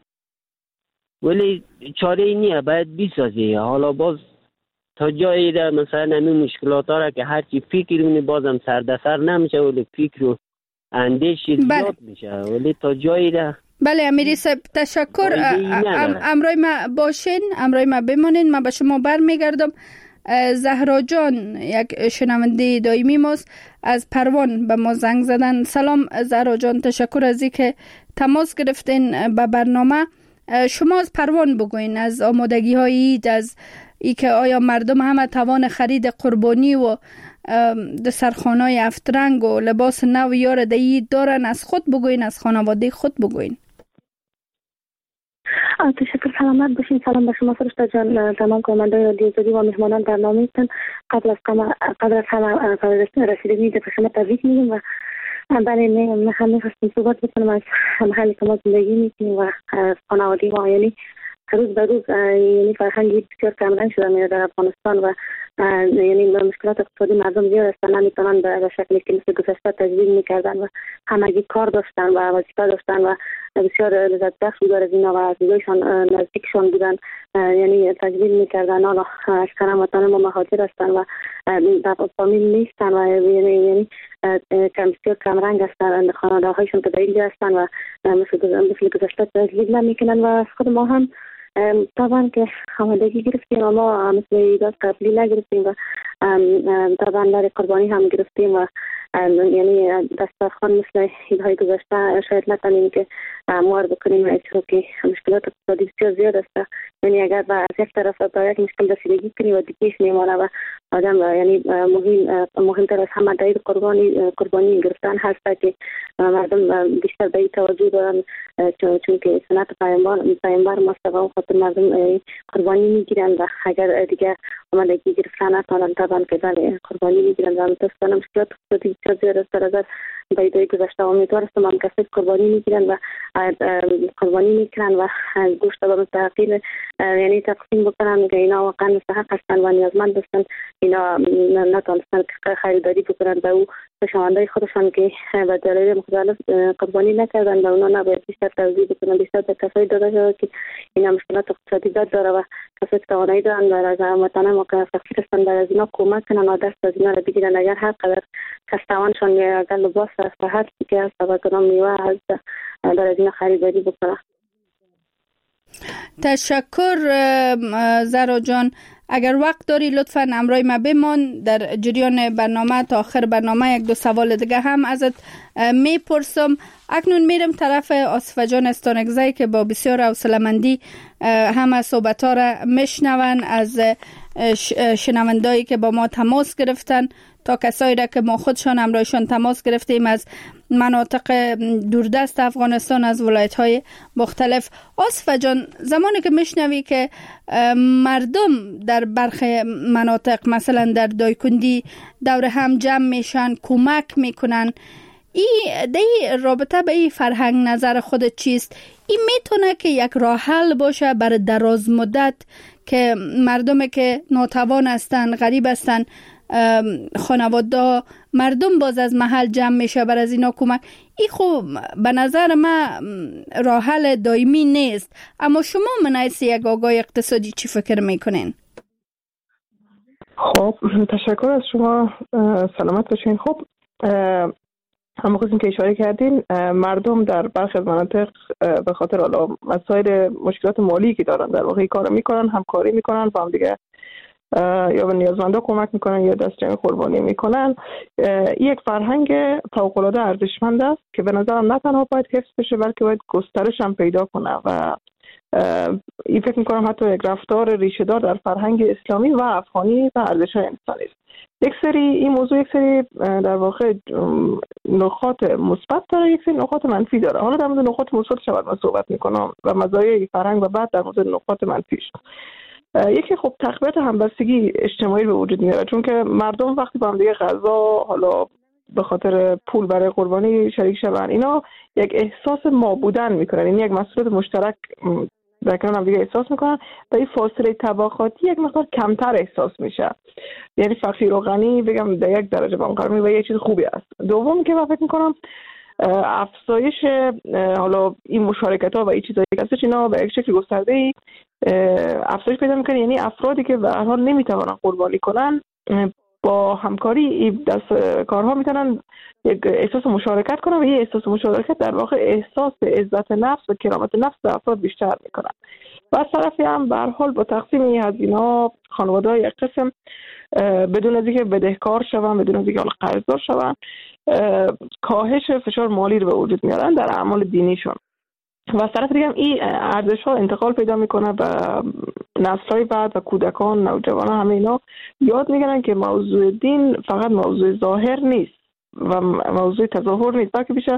Speaker 11: ولی چاره ای نیه باید بیسازی حالا باز تا جایی ده مثلا همین مشکلات ها را که هرچی فکر کنی بازم سردسر نمیشه ولی فکر و اندیش زیاد میشه ولی تا جایی ده.
Speaker 1: بله امیری صاحب تشکر امروی ما باشین امروی ما بمانین من به شما برمیگردم. زهرا جان یک شنونده دائمی ماست از پروان به ما زنگ زدن. سلام زهرا جان تشکر از اینکه تماس گرفتین به برنامه. شما از پروان بگوین از آمادگی های عید از ای که آیا مردم همه توان خرید قربانی و دسترخوانای افترنگ و لباس نو یار عید دارن از خود بگوین از خانواده خود بگوین.
Speaker 3: تشکر سلامت باشین. سلام به شما فرشته جان تمام کارمندان رادیو آزادی و مهمانان برنامه هستن. قبل از همه رسیدگی به شما تبریک میگم و بله من هم میخواستم صحبت بکنم از محلی که ما زندگی میکنیم و خانواده ما یعنی روز به روز یعنی فرهنگی بسیار کمرنگ شده در افغانستان و یعنی مشکلات اقتصادی مردم زیاد هستن نمیتونن به شکلی که مثل گذشته تجویز میکردن و همگی کار داشتن و وظیفه داشتن و بسیار لذت بخش بود از اینا و عزیزایشان نزدیکشان بودن یعنی تجویز میکردن حالا اشکرا وطن ما مهاجر هستن و در فامیل نیستن و یعنی بسیار کمرنگ هستن خانواده هایشون که در اینجا هستن و مثل گذشته تجویز نمیکنن و از خود ما هم طبعا که آمادگی گرفتیم و ما مثل ایداد قبلی نگرفتیم و طبعا در قربانی هم گرفتیم و یعنی دسترخوان مثل ایدهای گذشته شاید نتونیم که موارد بکنیم چرا که مشکلات اقتصادی بسیار زیاد است. یعنی اگر از یک طرف با یک مشکل رسیدگی کنیم و دیگهش میمانه و آدم یعنی مهمتر از همه در قربانی گرفتن هست که مردم بیشتر به این توجه دارن چون که سنت پیامبر مصطفی خاطر مردم قربانی میگیرن و اگر دیگه آمادگی گرفتن نتونن طبعا که بله قربانی میگیرن و متاسفانه مشکلات اقتصادی بسیار زیاد است. در نظر به گذشته امیدوار هستم هم کسایی قربانی میگیرن و قربانی میکنن و گوشت به مستحقین یعنی تقسیم بکنن که اینا واقعا مستحق هستن و نیازمند هستن. اینا نتونستن خریداری بکنن به او شمانده خودشان که به دلایل مختلف قربانی نکردن و اونا نباید بیشتر توضیح بکنن بیشتر به کسایی داده شده که اینا مشکلات اقتصادی زیاد داره و کسایی که توانایی دارن و از وطن ما که فقیر هستن در از اینا کمک کنن و دست از اینا را بگیرن. اگر هر قدر کستوانشان اگر لباس هست و هر چیزی هست و کنم میوه هست در از اینا خریداری بکنن.
Speaker 1: تشکر زهرا جان. اگر وقت داری لطفاً همراه ما بمان در جریان برنامه تا آخر برنامه. یک دو سوال دیگه هم ازت میپرسم. اکنون میرم طرف آصفه جان استانکزی که با بسیار حوصله‌مندی همه صحبت‌ها را میشنون از شنوندایی که با ما تماس گرفتن تا کسایی را که ما خودشان همراهشان تماس گرفتیم از مناطق دوردست افغانستان، از ولایت‌های مختلف. آصفه جان، زمانی که میشنوی که مردم در برخی مناطق مثلا در دایکندی دور هم جمع میشن، کمک میکنن، این رابطه به این فرهنگ نظر خودت چیست؟ این میتونه که یک راه حل باشه برای دراز مدت که مردمی که ناتوان هستن، غریب هستن، خانواده مردم باز از محل جمع میشه بر از اینا کمک. این خوب به نظر من راه حل دائمی نیست. اما شما من حیث یک آگاه اقتصادی چی فکر میکنین؟
Speaker 8: خب تشکر از شما، سلامت باشین. خب همه خواستیم که اشاره کردین، مردم در برخی از مناطق به خاطر حالا مسائل مشکلات مالی که دارن در واقع کار میکنن، همکاری میکنن با هم دیگه، یا به نیازمندا کمک میکنن یا دست جمعی قربانی میکنن. یک فرهنگ فوق‌العاده ارزشمند است که به نظرم نه تنها باید حفظ بشه بلکه باید گسترش هم پیدا کنه و این فکر میکنم حتی یک رفتار ریشه دار در فرهنگ اسلامی و افغانی و ارزش‌های انسانی است. این موضوع یک سری در واقع نقاط مثبت داره، یک سری نقاط منفی داره. حالا در مورد نقاط مثبتش من صحبت میکنم و مزایای فرهنگ و بعد در مورد نقاط منفیش. یکی خب تقویت همبستگی اجتماعی به وجود میاره، چون که مردم وقتی با هم دیگه غذا حالا به خاطر پول برای قربانی شریک شدن، اینا یک احساس ما بودن میکنن، این یک مسئولیت مشترک در کنار هم دیگه احساس میکنن و این فاصله طبقاتی یک مقدار کمتر احساس میشه. یعنی فقیر و غنی بگم در یک درجه با هم قرار میشه و یه چیز خوبی است. دوم که من فکر میکنم افزایش حالا این مشارکت ها و این چیزایی که هستش، اینا به یک شکل گسترده افزایش پیدا میکنه. یعنی افرادی که به هر حال نمیتونن قربانی کنن با همکاری دست کارها میتونن یک احساس مشارکت کنن و این احساس مشارکت در واقع احساس عزت نفس و کرامت نفس در افراد بیشتر میکنن. و از طرفی هم به هر حال با تقسیم این هزینه‌ها خانواده‌ها یک قسم بدون از اینکه بدهکار شون، بدون از اینکه حالا قرضدار شون، کاهش فشار مالی رو به وجود میارن در اعمال دینیشون. و از طرف دیگه هم این ارزش‌ها انتقال پیدا میکنه به نسل‌های بعد و کودکان، نوجوانان، همه اینا یاد میگیرن که موضوع دین فقط موضوع ظاهر نیست و موضوع تظاهر نیست، بلکه بیشتر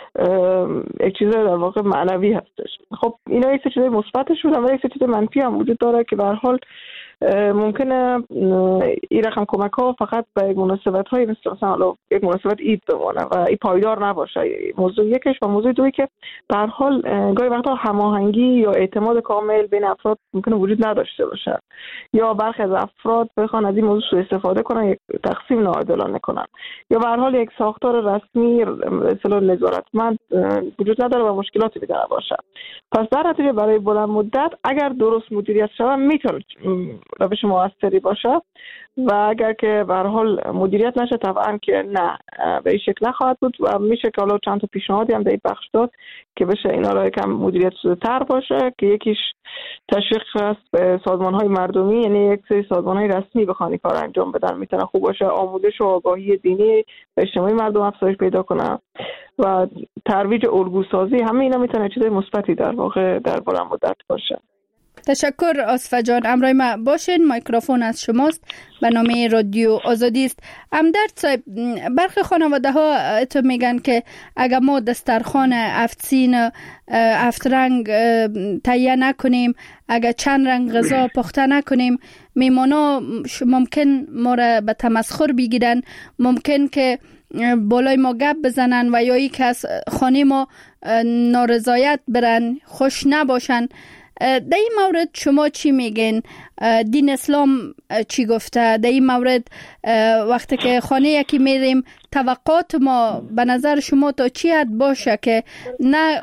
Speaker 8: یک چیز در واقع معنوی هستش. خب اینا یک چیز مثبتش بودن و یک چیز منفی هم وجود داره که به هر حال ممکنه این رقم کمک ها فقط به یک مناسبت های مثل حالا یک مناسبت عید بمونه و این پایدار نباشه. موضوع یکش و موضوع دوی که به هر حال گاهی وقتا هماهنگی یا اعتماد کامل بین افراد ممکنه وجود نداشته باشه، یا برخی از افراد بخوان از این موضوع سوء استفاده کنن، یک تقسیم ناعادلانه کنن، یا به هر حال یک ساختار رسمی اصلا نظارتمند وجود نداره و مشکلاتی میتونه باشه. پس در نتیجه برای بلند مدت اگر درست مدیریت شود میتونه روش موثری باشه و اگر که به هر حال مدیریت نشه طبعا که نه به این شکل نخواهد بود و میشه که حالا چند تا پیشنهادی هم در این بخش داد که بشه اینا را یکم مدیریت شده تر باشه، که یکیش تشویق هست به سازمان‌های مردمی، یعنی یک سری سازمان‌های رسمی بخوان این کار انجام بدن میتونه خوب باشه، آموزش و آگاهی دینی و اجتماعی مردم افزایش پیدا کنه و ترویج الگوسازی، همه اینا میتونه چیز مثبتی در واقع در بلند مدت باشه.
Speaker 1: تشکر آصفه جان، همراه ما باشین. میکروفون از شماست، برنامه رادیو آزادی است. امدرد صاحب، برخی خانواده ها تو میگن که اگر ما دسترخوان افتسین افترنگ تهیه نکنیم، اگر چند رنگ غذا پخته نکنیم، میمانا ممکن ما را به تمسخر بگیرن، ممکن که بالای ما گپ بزنن و یا ای که از خانه ما نارضایت برن، خوش نباشن. در این مورد شما چی میگین؟ دین اسلام چی گفته در این مورد؟ وقتی که خانه یکی میریم توقعات ما به نظر شما تا چی حد باشه که نه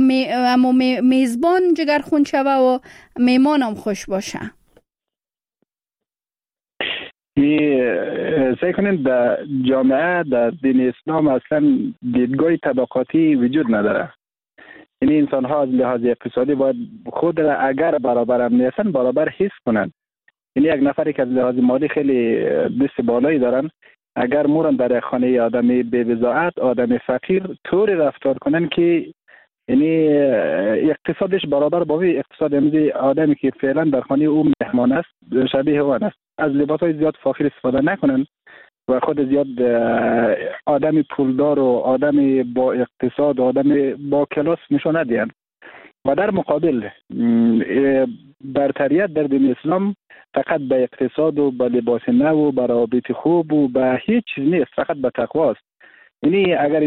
Speaker 1: میزبان جگرخون شوه و میمان هم خوش باشه؟
Speaker 10: سعی کنید در جامعه در دین اسلام اصلا دیدگاه طبقاتی وجود نداره. یعنی انسان ها از لحاظ اقتصادی باید خود را اگر برابر هم نیستن برابر حس کنن. یعنی یک نفری که از لحاظ مالی خیلی دست بالایی دارن اگر مورن در خانه آدم بی‌بضاعت، آدم فقیر طوری رفتار کنن که یعنی اقتصادش برابر با اقتصاد امروزی آدمی که فعلا در خانه او مهمان است شبیه آن است. از لباس‌های زیاد فاخر استفاده نکنن و خود زیاد آدم پولدار و آدم با اقتصاد و آدم با کلاس نشان ندهند. و در مقابل برتریت در دین اسلام فقط به اقتصاد و به لباس نو و به روابط خوب و به هیچ چیز نیست، فقط به تقوا است. یعنی اگر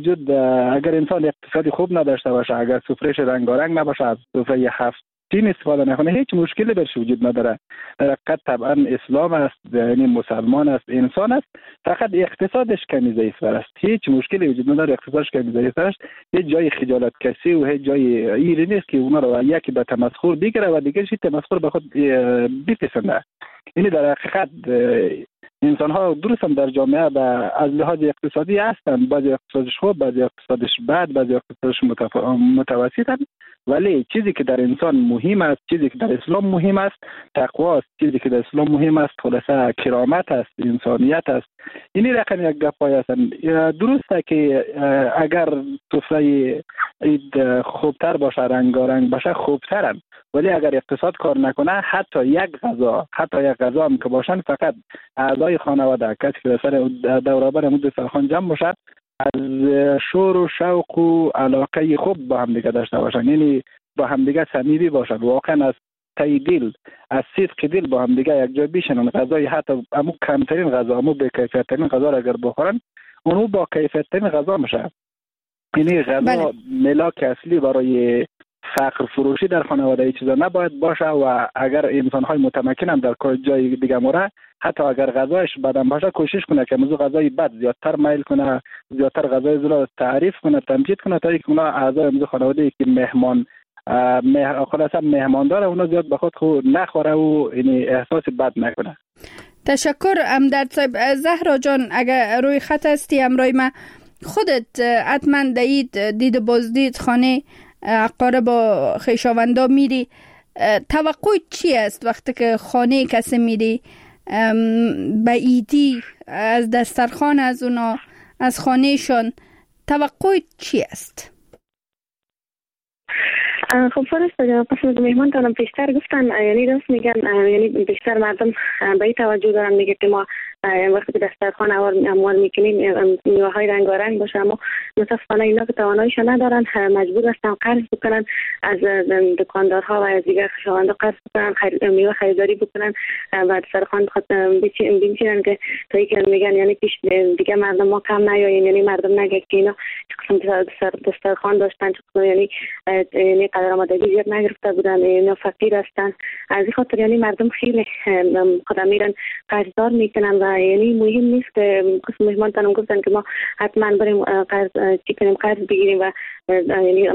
Speaker 10: انسان اقتصادی خوب نداشته باشه، اگر سفرهش رنگارنگ نباشه، از سفره 7 تین استفاده نکنه، هیچ مشکلی برش وجود نداره. در حقیقت طبعا اسلام است، یعنی مسلمان است، انسان است، فقط اقتصادش کمی ضعیف است. هیچ مشکلی وجود نداره اقتصادش کمی ضعیف است. هیچ جای خجالت کسی و هیچ جای ایری نیست که اونا رو یکی به تمسخر بگیره و دیگه تمسخر به خود بپسنده. یعنی در حقیقت انسان ها درست هم در جامعه از لحاظ اقتصادی هستند، بعضی اقتصادش خوب، بعضی اقتصادش بد، بعضی اقتصادش متوسط هستند، ولی چیزی که در انسان مهم است، چیزی که در اسلام مهم است تقوا است، چیزی که در اسلام مهم است خلاصه کرامت است، انسانیت است. اینی رقم یک گپای هستند. درسته که اگر سفره عید خوبتر باشه، رنگارنگ باشه، خوبترن، ولی اگر اقتصاد کار نکنه حتی یک غذا هم که باشن فقط اعضای خانواده کسی که سر دورابر دسترخوان جمع باشه از شور و شوق و علاقه خوب با هم دیگه داشته باشن، یعنی با هم دیگه صمیمی باشن، واقعا از تی دل، از صدق دل با هم دیگه یک جای بشینن، غذای حتی امو کمترین غذا، امو به کیفیت ترین غذا را اگر بخورن اونو با کیفیت ترین غذا میشه. یعنی غذا ملاک اصلی برای فقر فروشی در خانواده ای چیزا نباید باشه و اگر انسان های متمکن هم در جای دیگه موره حتی اگر غذایش بدم باشه کوشش کنه که موضوع غذای بد زیادتر میل کنه، زیادتر غذای زیاد تعریف کنه، تمجید کنه تا اینکه اونا اعضای موضوع خانواده ای که خلاصا مهمان داره اونا زیاد به خود نخوره و یعنی احساس بد نکنه.
Speaker 1: تشکر امدرد صاحب. زهرا جان اگر روی خط هستی همراه ما، خودت حتما دید بازدید خانه عقاره با خویشاوندا میری، توقع چی است وقتی که خانه کسی میری به ایدی از دسترخوان از اونا از خانهشون توقع چی است؟
Speaker 3: خب فرسته جان، پس از مهمان تانم پیشتر گفتن، یعنی راست میگن، یعنی بیشتر مردم به این توجه دارن میگه که ما وقتی که دسترخوان اموال میکنیم میوه های رنگارنگ باشه، اما متاسفانه اینا که تواناییش ندارن مجبور هستن قرض بکنن از دکاندارها و از دیگر خویشاوندا، قرض بکنن میوه خریداری بکنن و دسترخوان بچینن که تا اینکه میگن یعنی پیش دیگه مردم ما کم نیاییم، یعنی مردم نگه که اینا چه قسم دسترخوان داشتن، چه قسم یعنی قدر آمادگی زیاد نگرفته بودن، اینا فقیر هستن. از این خاطر یعنی مردم خیلی خودم میرن قرضدار میکنن و یعنی مهم نیست که قسم مهمان تانم گفتن که ما حتما بریم قرض بگیریم و یعنی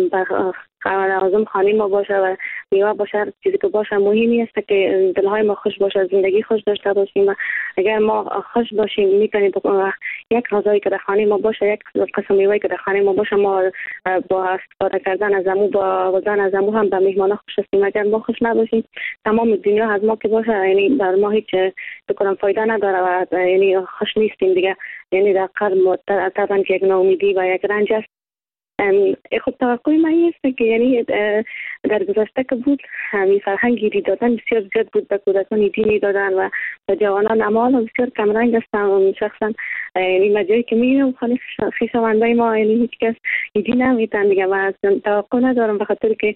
Speaker 3: لازم خانه ما باشه و میوه باشه، چیزی که باشه مهمی است که دلهای ما خوش باشه، زندگی خوش داشته باشیم و اگر ما خوش باشیم میتونیم یک غذایی که در خانه ما باشه، یک قسم میوهی که در خانه ما باشه، ما با استفاده کردن از امو با وزن از امو هم به مهمان خوش هستیم. اگر ما خوش نباشیم تمام دنیا از ما که باشه یعنی بر ما هیچ بکنم فایده نداره و یعنی خوش نیستیم دیگه. یعنی در قلب طبعا که یک ناامیدی و یک رنج است. خود توقع من است که یعنی در گذشته که بود همین فرهنگ گیری دادن بسیار زیاد بود، به کودکان دینی دادن و به جوانان اموال بسیار کمرنگ هستن. شخصا یعنی مجایی که میرم خانه خویشاوندای ما یعنی هیچ کس دین نمیتن دیگه و توقع ندارم به خاطر که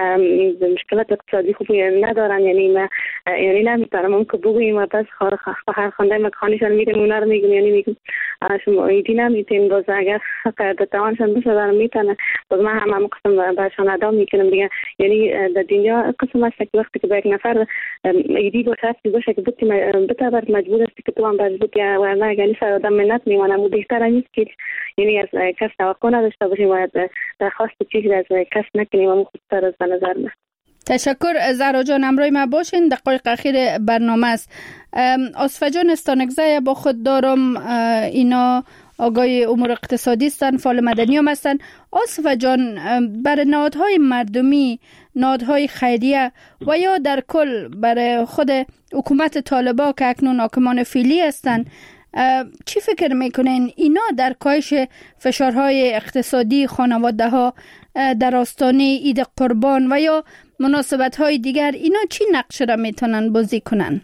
Speaker 3: مشکلات اقتصادی خوبی ندارن. یعنی نمیتونم اون که بگوییم و بس هر خانده مکانشان میرم اونا رو میگم، یعنی میگم شما دین نمیتین، باز اگر قدرتوانشان بشه میتونه باز من هم قسم برشان ادا میکنم دیگه. یعنی در دنیا قسم است که وقتی که با یک نفر ایدی باشه که بتابر مجبور است که تو هم برزو که و نه یعنی سر آدم منت میمانم و بهتر نیست که یعنی از کس توقع نداشته باشیم و درخواست چیزی از کس نکنیم و خودتر از نظر من.
Speaker 1: تشکر زهرا جان، امروی ما باشین. دقایق اخیر برنامه است. آصفه جان استانگزه با خود دارم، اینا آگاه امور اقتصادی هستند، فعال مدنی هم هستند. آصفه جان، برای نهادهای مردمی، نهادهای خیریه و یا در کل برای خود حکومت طالبان که اکنون حاکمان فعلی هستند، چی فکر میکنین اینا در کاهش فشارهای اقتصادی خانواده ها در آستانه عید قربان و یا مناسبت های دیگر اینا چی نقش را میتونن بازی کنن؟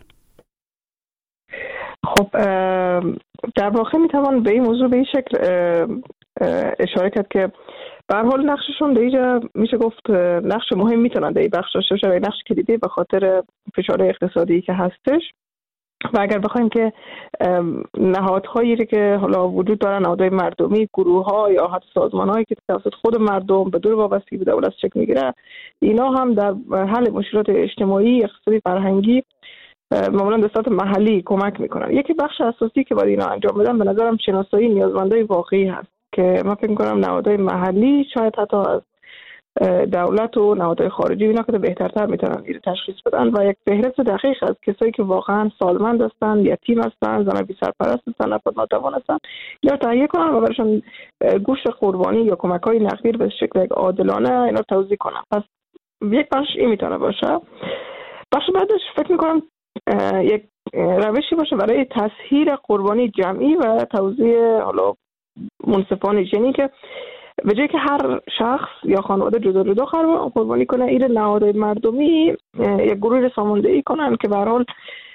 Speaker 8: خب در واقع میتوان به این موضوع به این شکل اشاره کرد که به هر حال نقششون در اینجا میشه گفت نقش مهم میتونن در این بخش داشته باشه و نقش کلیدی به خاطر فشار اقتصادی که هستش. و اگر بخوایم که نهادهایی که حالا وجود دارن، نهادهای مردمی، گروه‌ها یا حتی سازمان‌هایی که توسط خود مردم به دور وابستگی به دولت شکل میگیره، اینا هم در حل مشکلات اجتماعی، اقتصادی، فرهنگی معمولا به صورت محلی کمک میکنن. یکی بخش اساسی که باید اینا انجام بدن به نظرم شناسایی نیازمندای واقعی هست که من فکر میکنم نهادهای محلی شاید حتی از دولت و نهادهای خارجی اینا که بهترتر میتونن این تشخیص بدن و یک فهرست دقیق از کسایی که واقعا سالمند هستن، یتیم هستن، زنان بی سرپرست هستن، افراد ناتوان هستن، یا تهیه کنن و براشون گوشت قربانی یا کمک‌های نقدی به شکل عادلانه اینا توزیع کنن. پس یک بخش این میتونه باشه. بخش بعدش فکر میکنم یک روشی باشه برای تسهیل قربانی جمعی و توزیع حالا منصفانه، یعنی که به جای که هر شخص یا خانواده جدا جدا قربانی کنه، این نهادهای مردمی یک گروه ساماندهی کنن که به هر حال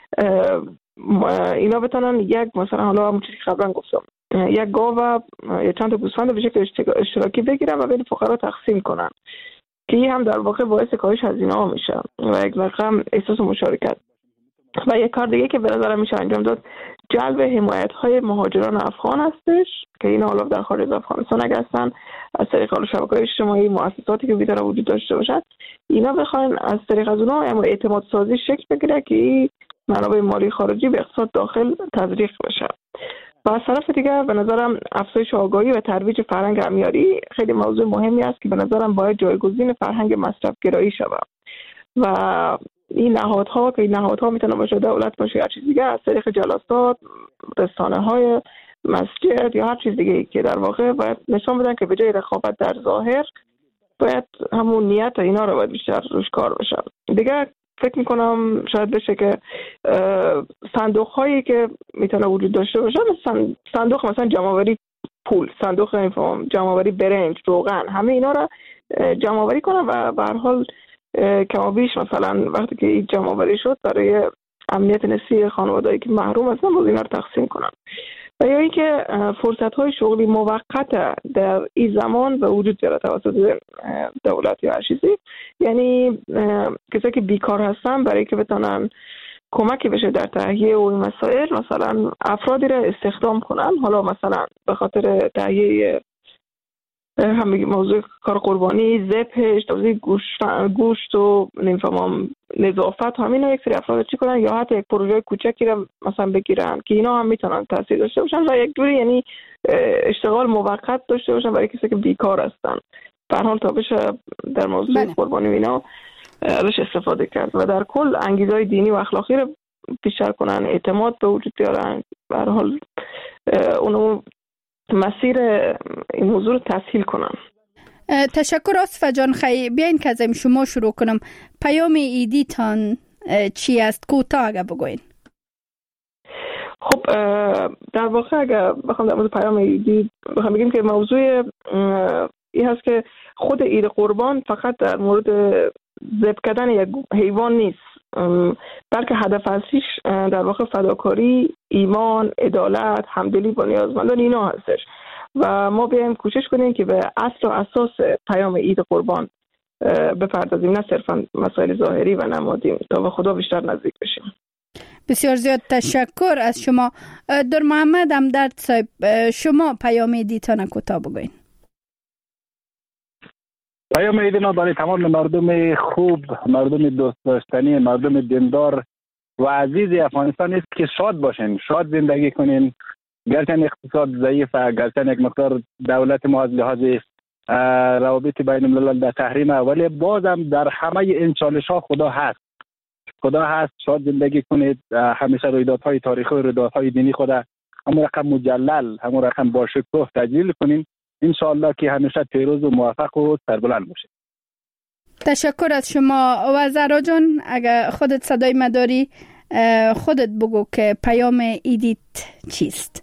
Speaker 8: اینا بتونن یک مثلا حالا همون چیزی که قبلا گفتم یک گاو و یا چند تا گوسفند به شکل اشتراکی بگیرن و بین فقرا تقسیم کنن که این هم در واقع باعث کاهش هزینه‌ها میشه و یک رقم احساس مشارکت. و یک کار دیگه که به نظر میشه انجام داد جلب حمایت‌های مهاجران افغان هستش که اینا حالا در خارج از افغانستان اگر هستن از طریق شبکه‌های اجتماعی، مؤسساتی که بی‌طرف وجود داشته باشد، اینا بخواین از طریق از اونها اما اعتماد سازی شکل بگیره که منابع مالی خارجی به اقتصاد داخل تزریق بشه. و از طرف دیگه به نظرم افزایش آگاهی و ترویج فرهنگ همیاری خیلی موضوع مهمی است که به نظرم باید جایگزین فرهنگ مصرف گرایی شود و این نهادها میتونه باشه دولت باشه هر چیز دیگه، از طریق جلسات، رسانه‌های، مسجد یا هر چیز دیگه که در واقع باید نشان بدن که به جای رقابت در ظاهر باید همون نیت اینا رو باید بیشتر روش کار بشه. دیگه فکر میکنم شاید بشه که صندوق هایی که میتونه وجود داشته باشه، مثلا صندوق مثلا جمع‌آوری پول، صندوق جمع‌آوری برنج، روغن، همه اینا رو جمع‌آوری کنن و به هر حال کمابیش مثلا وقتی که این جمع‌آوری شد برای امنیت نسبی خانواده‌ای که محروم هستن باز اینا رو تقسیم کنن. و یا اینکه فرصت‌های شغلی موقت در این زمان به وجود بیاره توسط دولت یا هر چیزی، یعنی کسایی که بیکار هستن برای که بتونن کمکی بشه در تهیه و این مسائل، مثلا افرادی را استخدام کنن، حالا مثلا به خاطر تهیه همین موضوع کار قربانی، ذبحش، توزیع گوشت و نمی‌فهمم نظافت، همینا یک سری افراد چی کنن یا حتی یک پروژه کوچکی رو مثلا بگیرن که اینا هم میتونن تاثیر داشته باشن و یک جوری یعنی اشتغال موقت داشته باشن برای کسی که بیکار هستن. به هر حال تا بشه در موضوع قربانی اینا ازش استفاده کرد و در کل انگیزهای دینی و اخلاقی رو بیشتر کنن، اعتماد به وجود بیارن، به هر حال اونو مسیر این موضوع رو تسهیل کنم.
Speaker 1: تشکر آصفه جان. خیلی بیاین که از شما شروع کنم. پیام ایدی تان چی است؟ کوتاه اگه بگوین.
Speaker 8: خب در واقع اگه بخوام در مورد پیام ایدی بخوام بگیم که موضوع این هست که خود عید قربان فقط در مورد ذبح کردن یک حیوان نیست، بلکه هدف اصلیش در واقع فداکاری، ایمان، عدالت، همدلی با نیازمندان اینا هستش و ما بیایم کوشش کنیم که به اصل و اساس پیام عید قربان بپردازیم، نه صرفا مسائل ظاهری و نمادین، تا به خدا بیشتر نزدیک بشیم.
Speaker 1: بسیار زیاد تشکر از شما. در محمد همدرد صاحب، شما پیام عیدتان کوتاه بگوین.
Speaker 10: پیام عید برای تمام مردم خوب، مردم دوست داشتنی، مردم دیندار و عزیز افغانستان است که شاد باشین، شاد زندگی کنین. گرچه اقتصاد ضعیفه، گرچه یک مقدار دولت ما از لحاظ روابط بین الملل در تحریمه، ولی بازم در همه این چالش ها خدا هست. شاد زندگی کنید، همیشه رویدادهای تاریخی و رویدادهای دینی خدا همون رقم مجلل، همون رقم با شکوه تجلیل کنین. انشاءالله که همیشه پیروز و موفق و سربلند باشه.
Speaker 1: تشکر از شما. و زهرا جان، اگر خودت صدای مداری، خودت بگو که پیام ایدیت چیست؟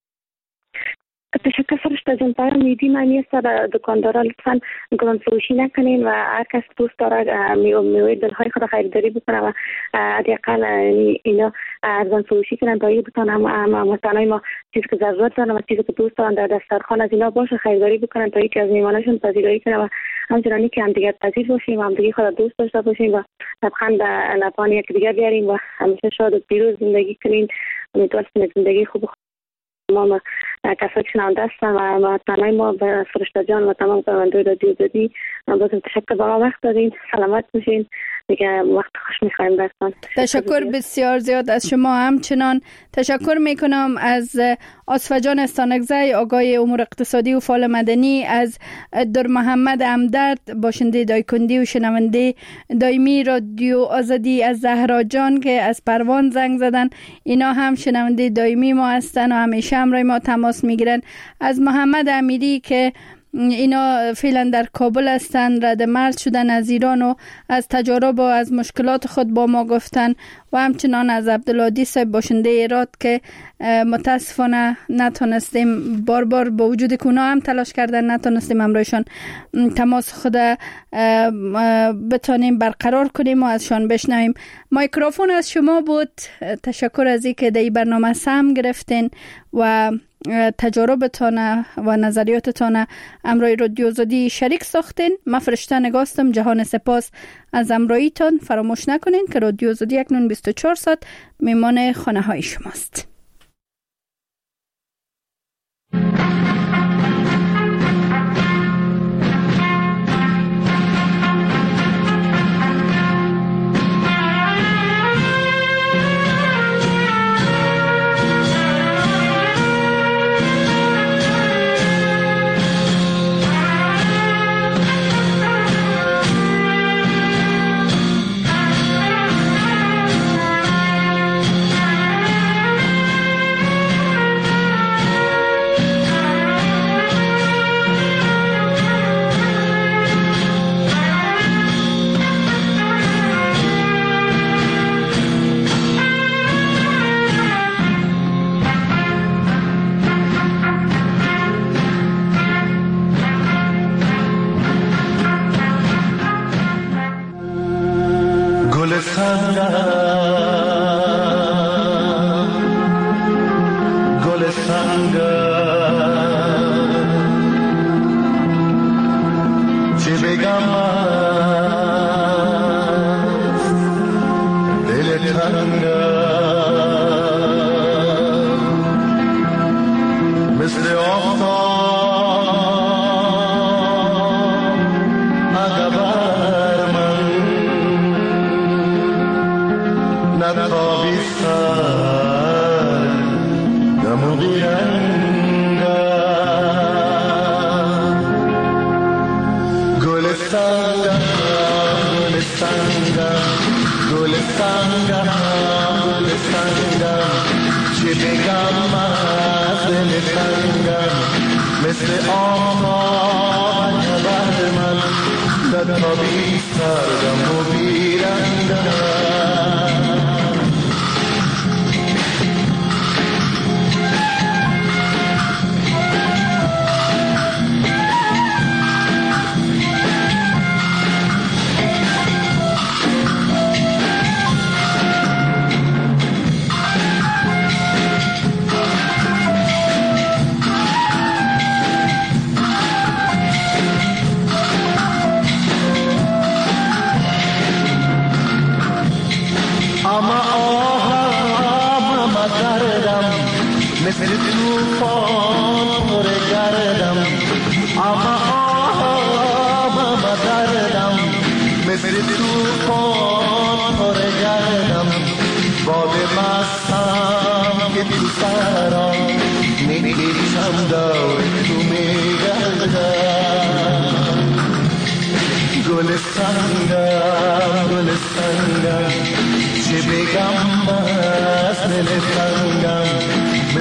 Speaker 3: تشکر فرشته جان. پیام ایدی معنی است برای دکاندارا لطفاً گران فروشی نکنین و هر کس دوست داره میوه دلهای خود خریداری بکنه و حداقل اینا ارزان فروشی کنن تا اینکه بتونن مثلا ما چیزی که ضرورت دارن و چیزی که دوست دارن در دسترخوان از اینا باشه خریداری بکنن تا اینکه از میهمانشون پذیرایی کنن و همچنانی که هم دیگر پذیر باشیم و هم دیگه خود دوست داشته باشیم و لبخند لبان یک دیگه بیاریم و همیشه شاد و پیروز زندگی کنین. امیدوارم زندگی خوب ما کسایی که شنونده هستن و تنهای ما به فرشته جان و تمام شنوندگان رادیو آزادی بازم تشکر. با ما وقت دادین. سلامت باشین. دیگه وقت خوش می‌خوایم براتون.
Speaker 1: تشکر بسیار زیاد از شما. همچنان تشکر میکنم از آصفه جان استانکزی، آقای امور اقتصادی و فعال مدنی، از در محمد همدرد، باشنده دایکندی و شنونده دایمی رادیو آزادی، از زهرا جان که از پروان زنگ زدن، اینا هم شنونده دایمی ما هستن و همیشه همراه ما تماس میگیرن، از محمد امیری که اینا فعلا در کابل هستن، رد مرز شدن از ایران و از تجارب و از مشکلات خود با ما گفتن، و همچنان از عبدالعادی صاحب باشنده ایراد که متاسفانه نتونستیم، بار با وجود که اونا هم تلاش کردن نتونستیم امرایشان تماس خود بتانیم برقرار کنیم و ازشان بشنویم. مایکروفون از شما بود. تشکر از اینکه در این برنامه سهم گرفتین و تجاربتان و نظریاتتان امروی رادیو آزادی شریک ساختین. من فرشته نگاستم. جهان سپاس از امرویتان. فراموش نکنین که رادیو آزادی اکنون 24 ساعت میمان خانه های شماست.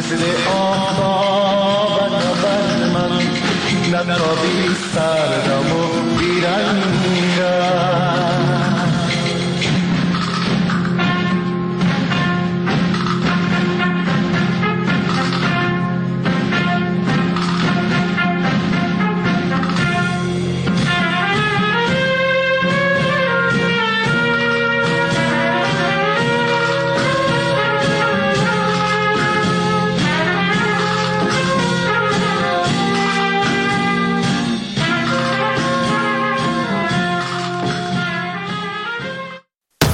Speaker 13: مثل آفتاب بر من نتابی سردم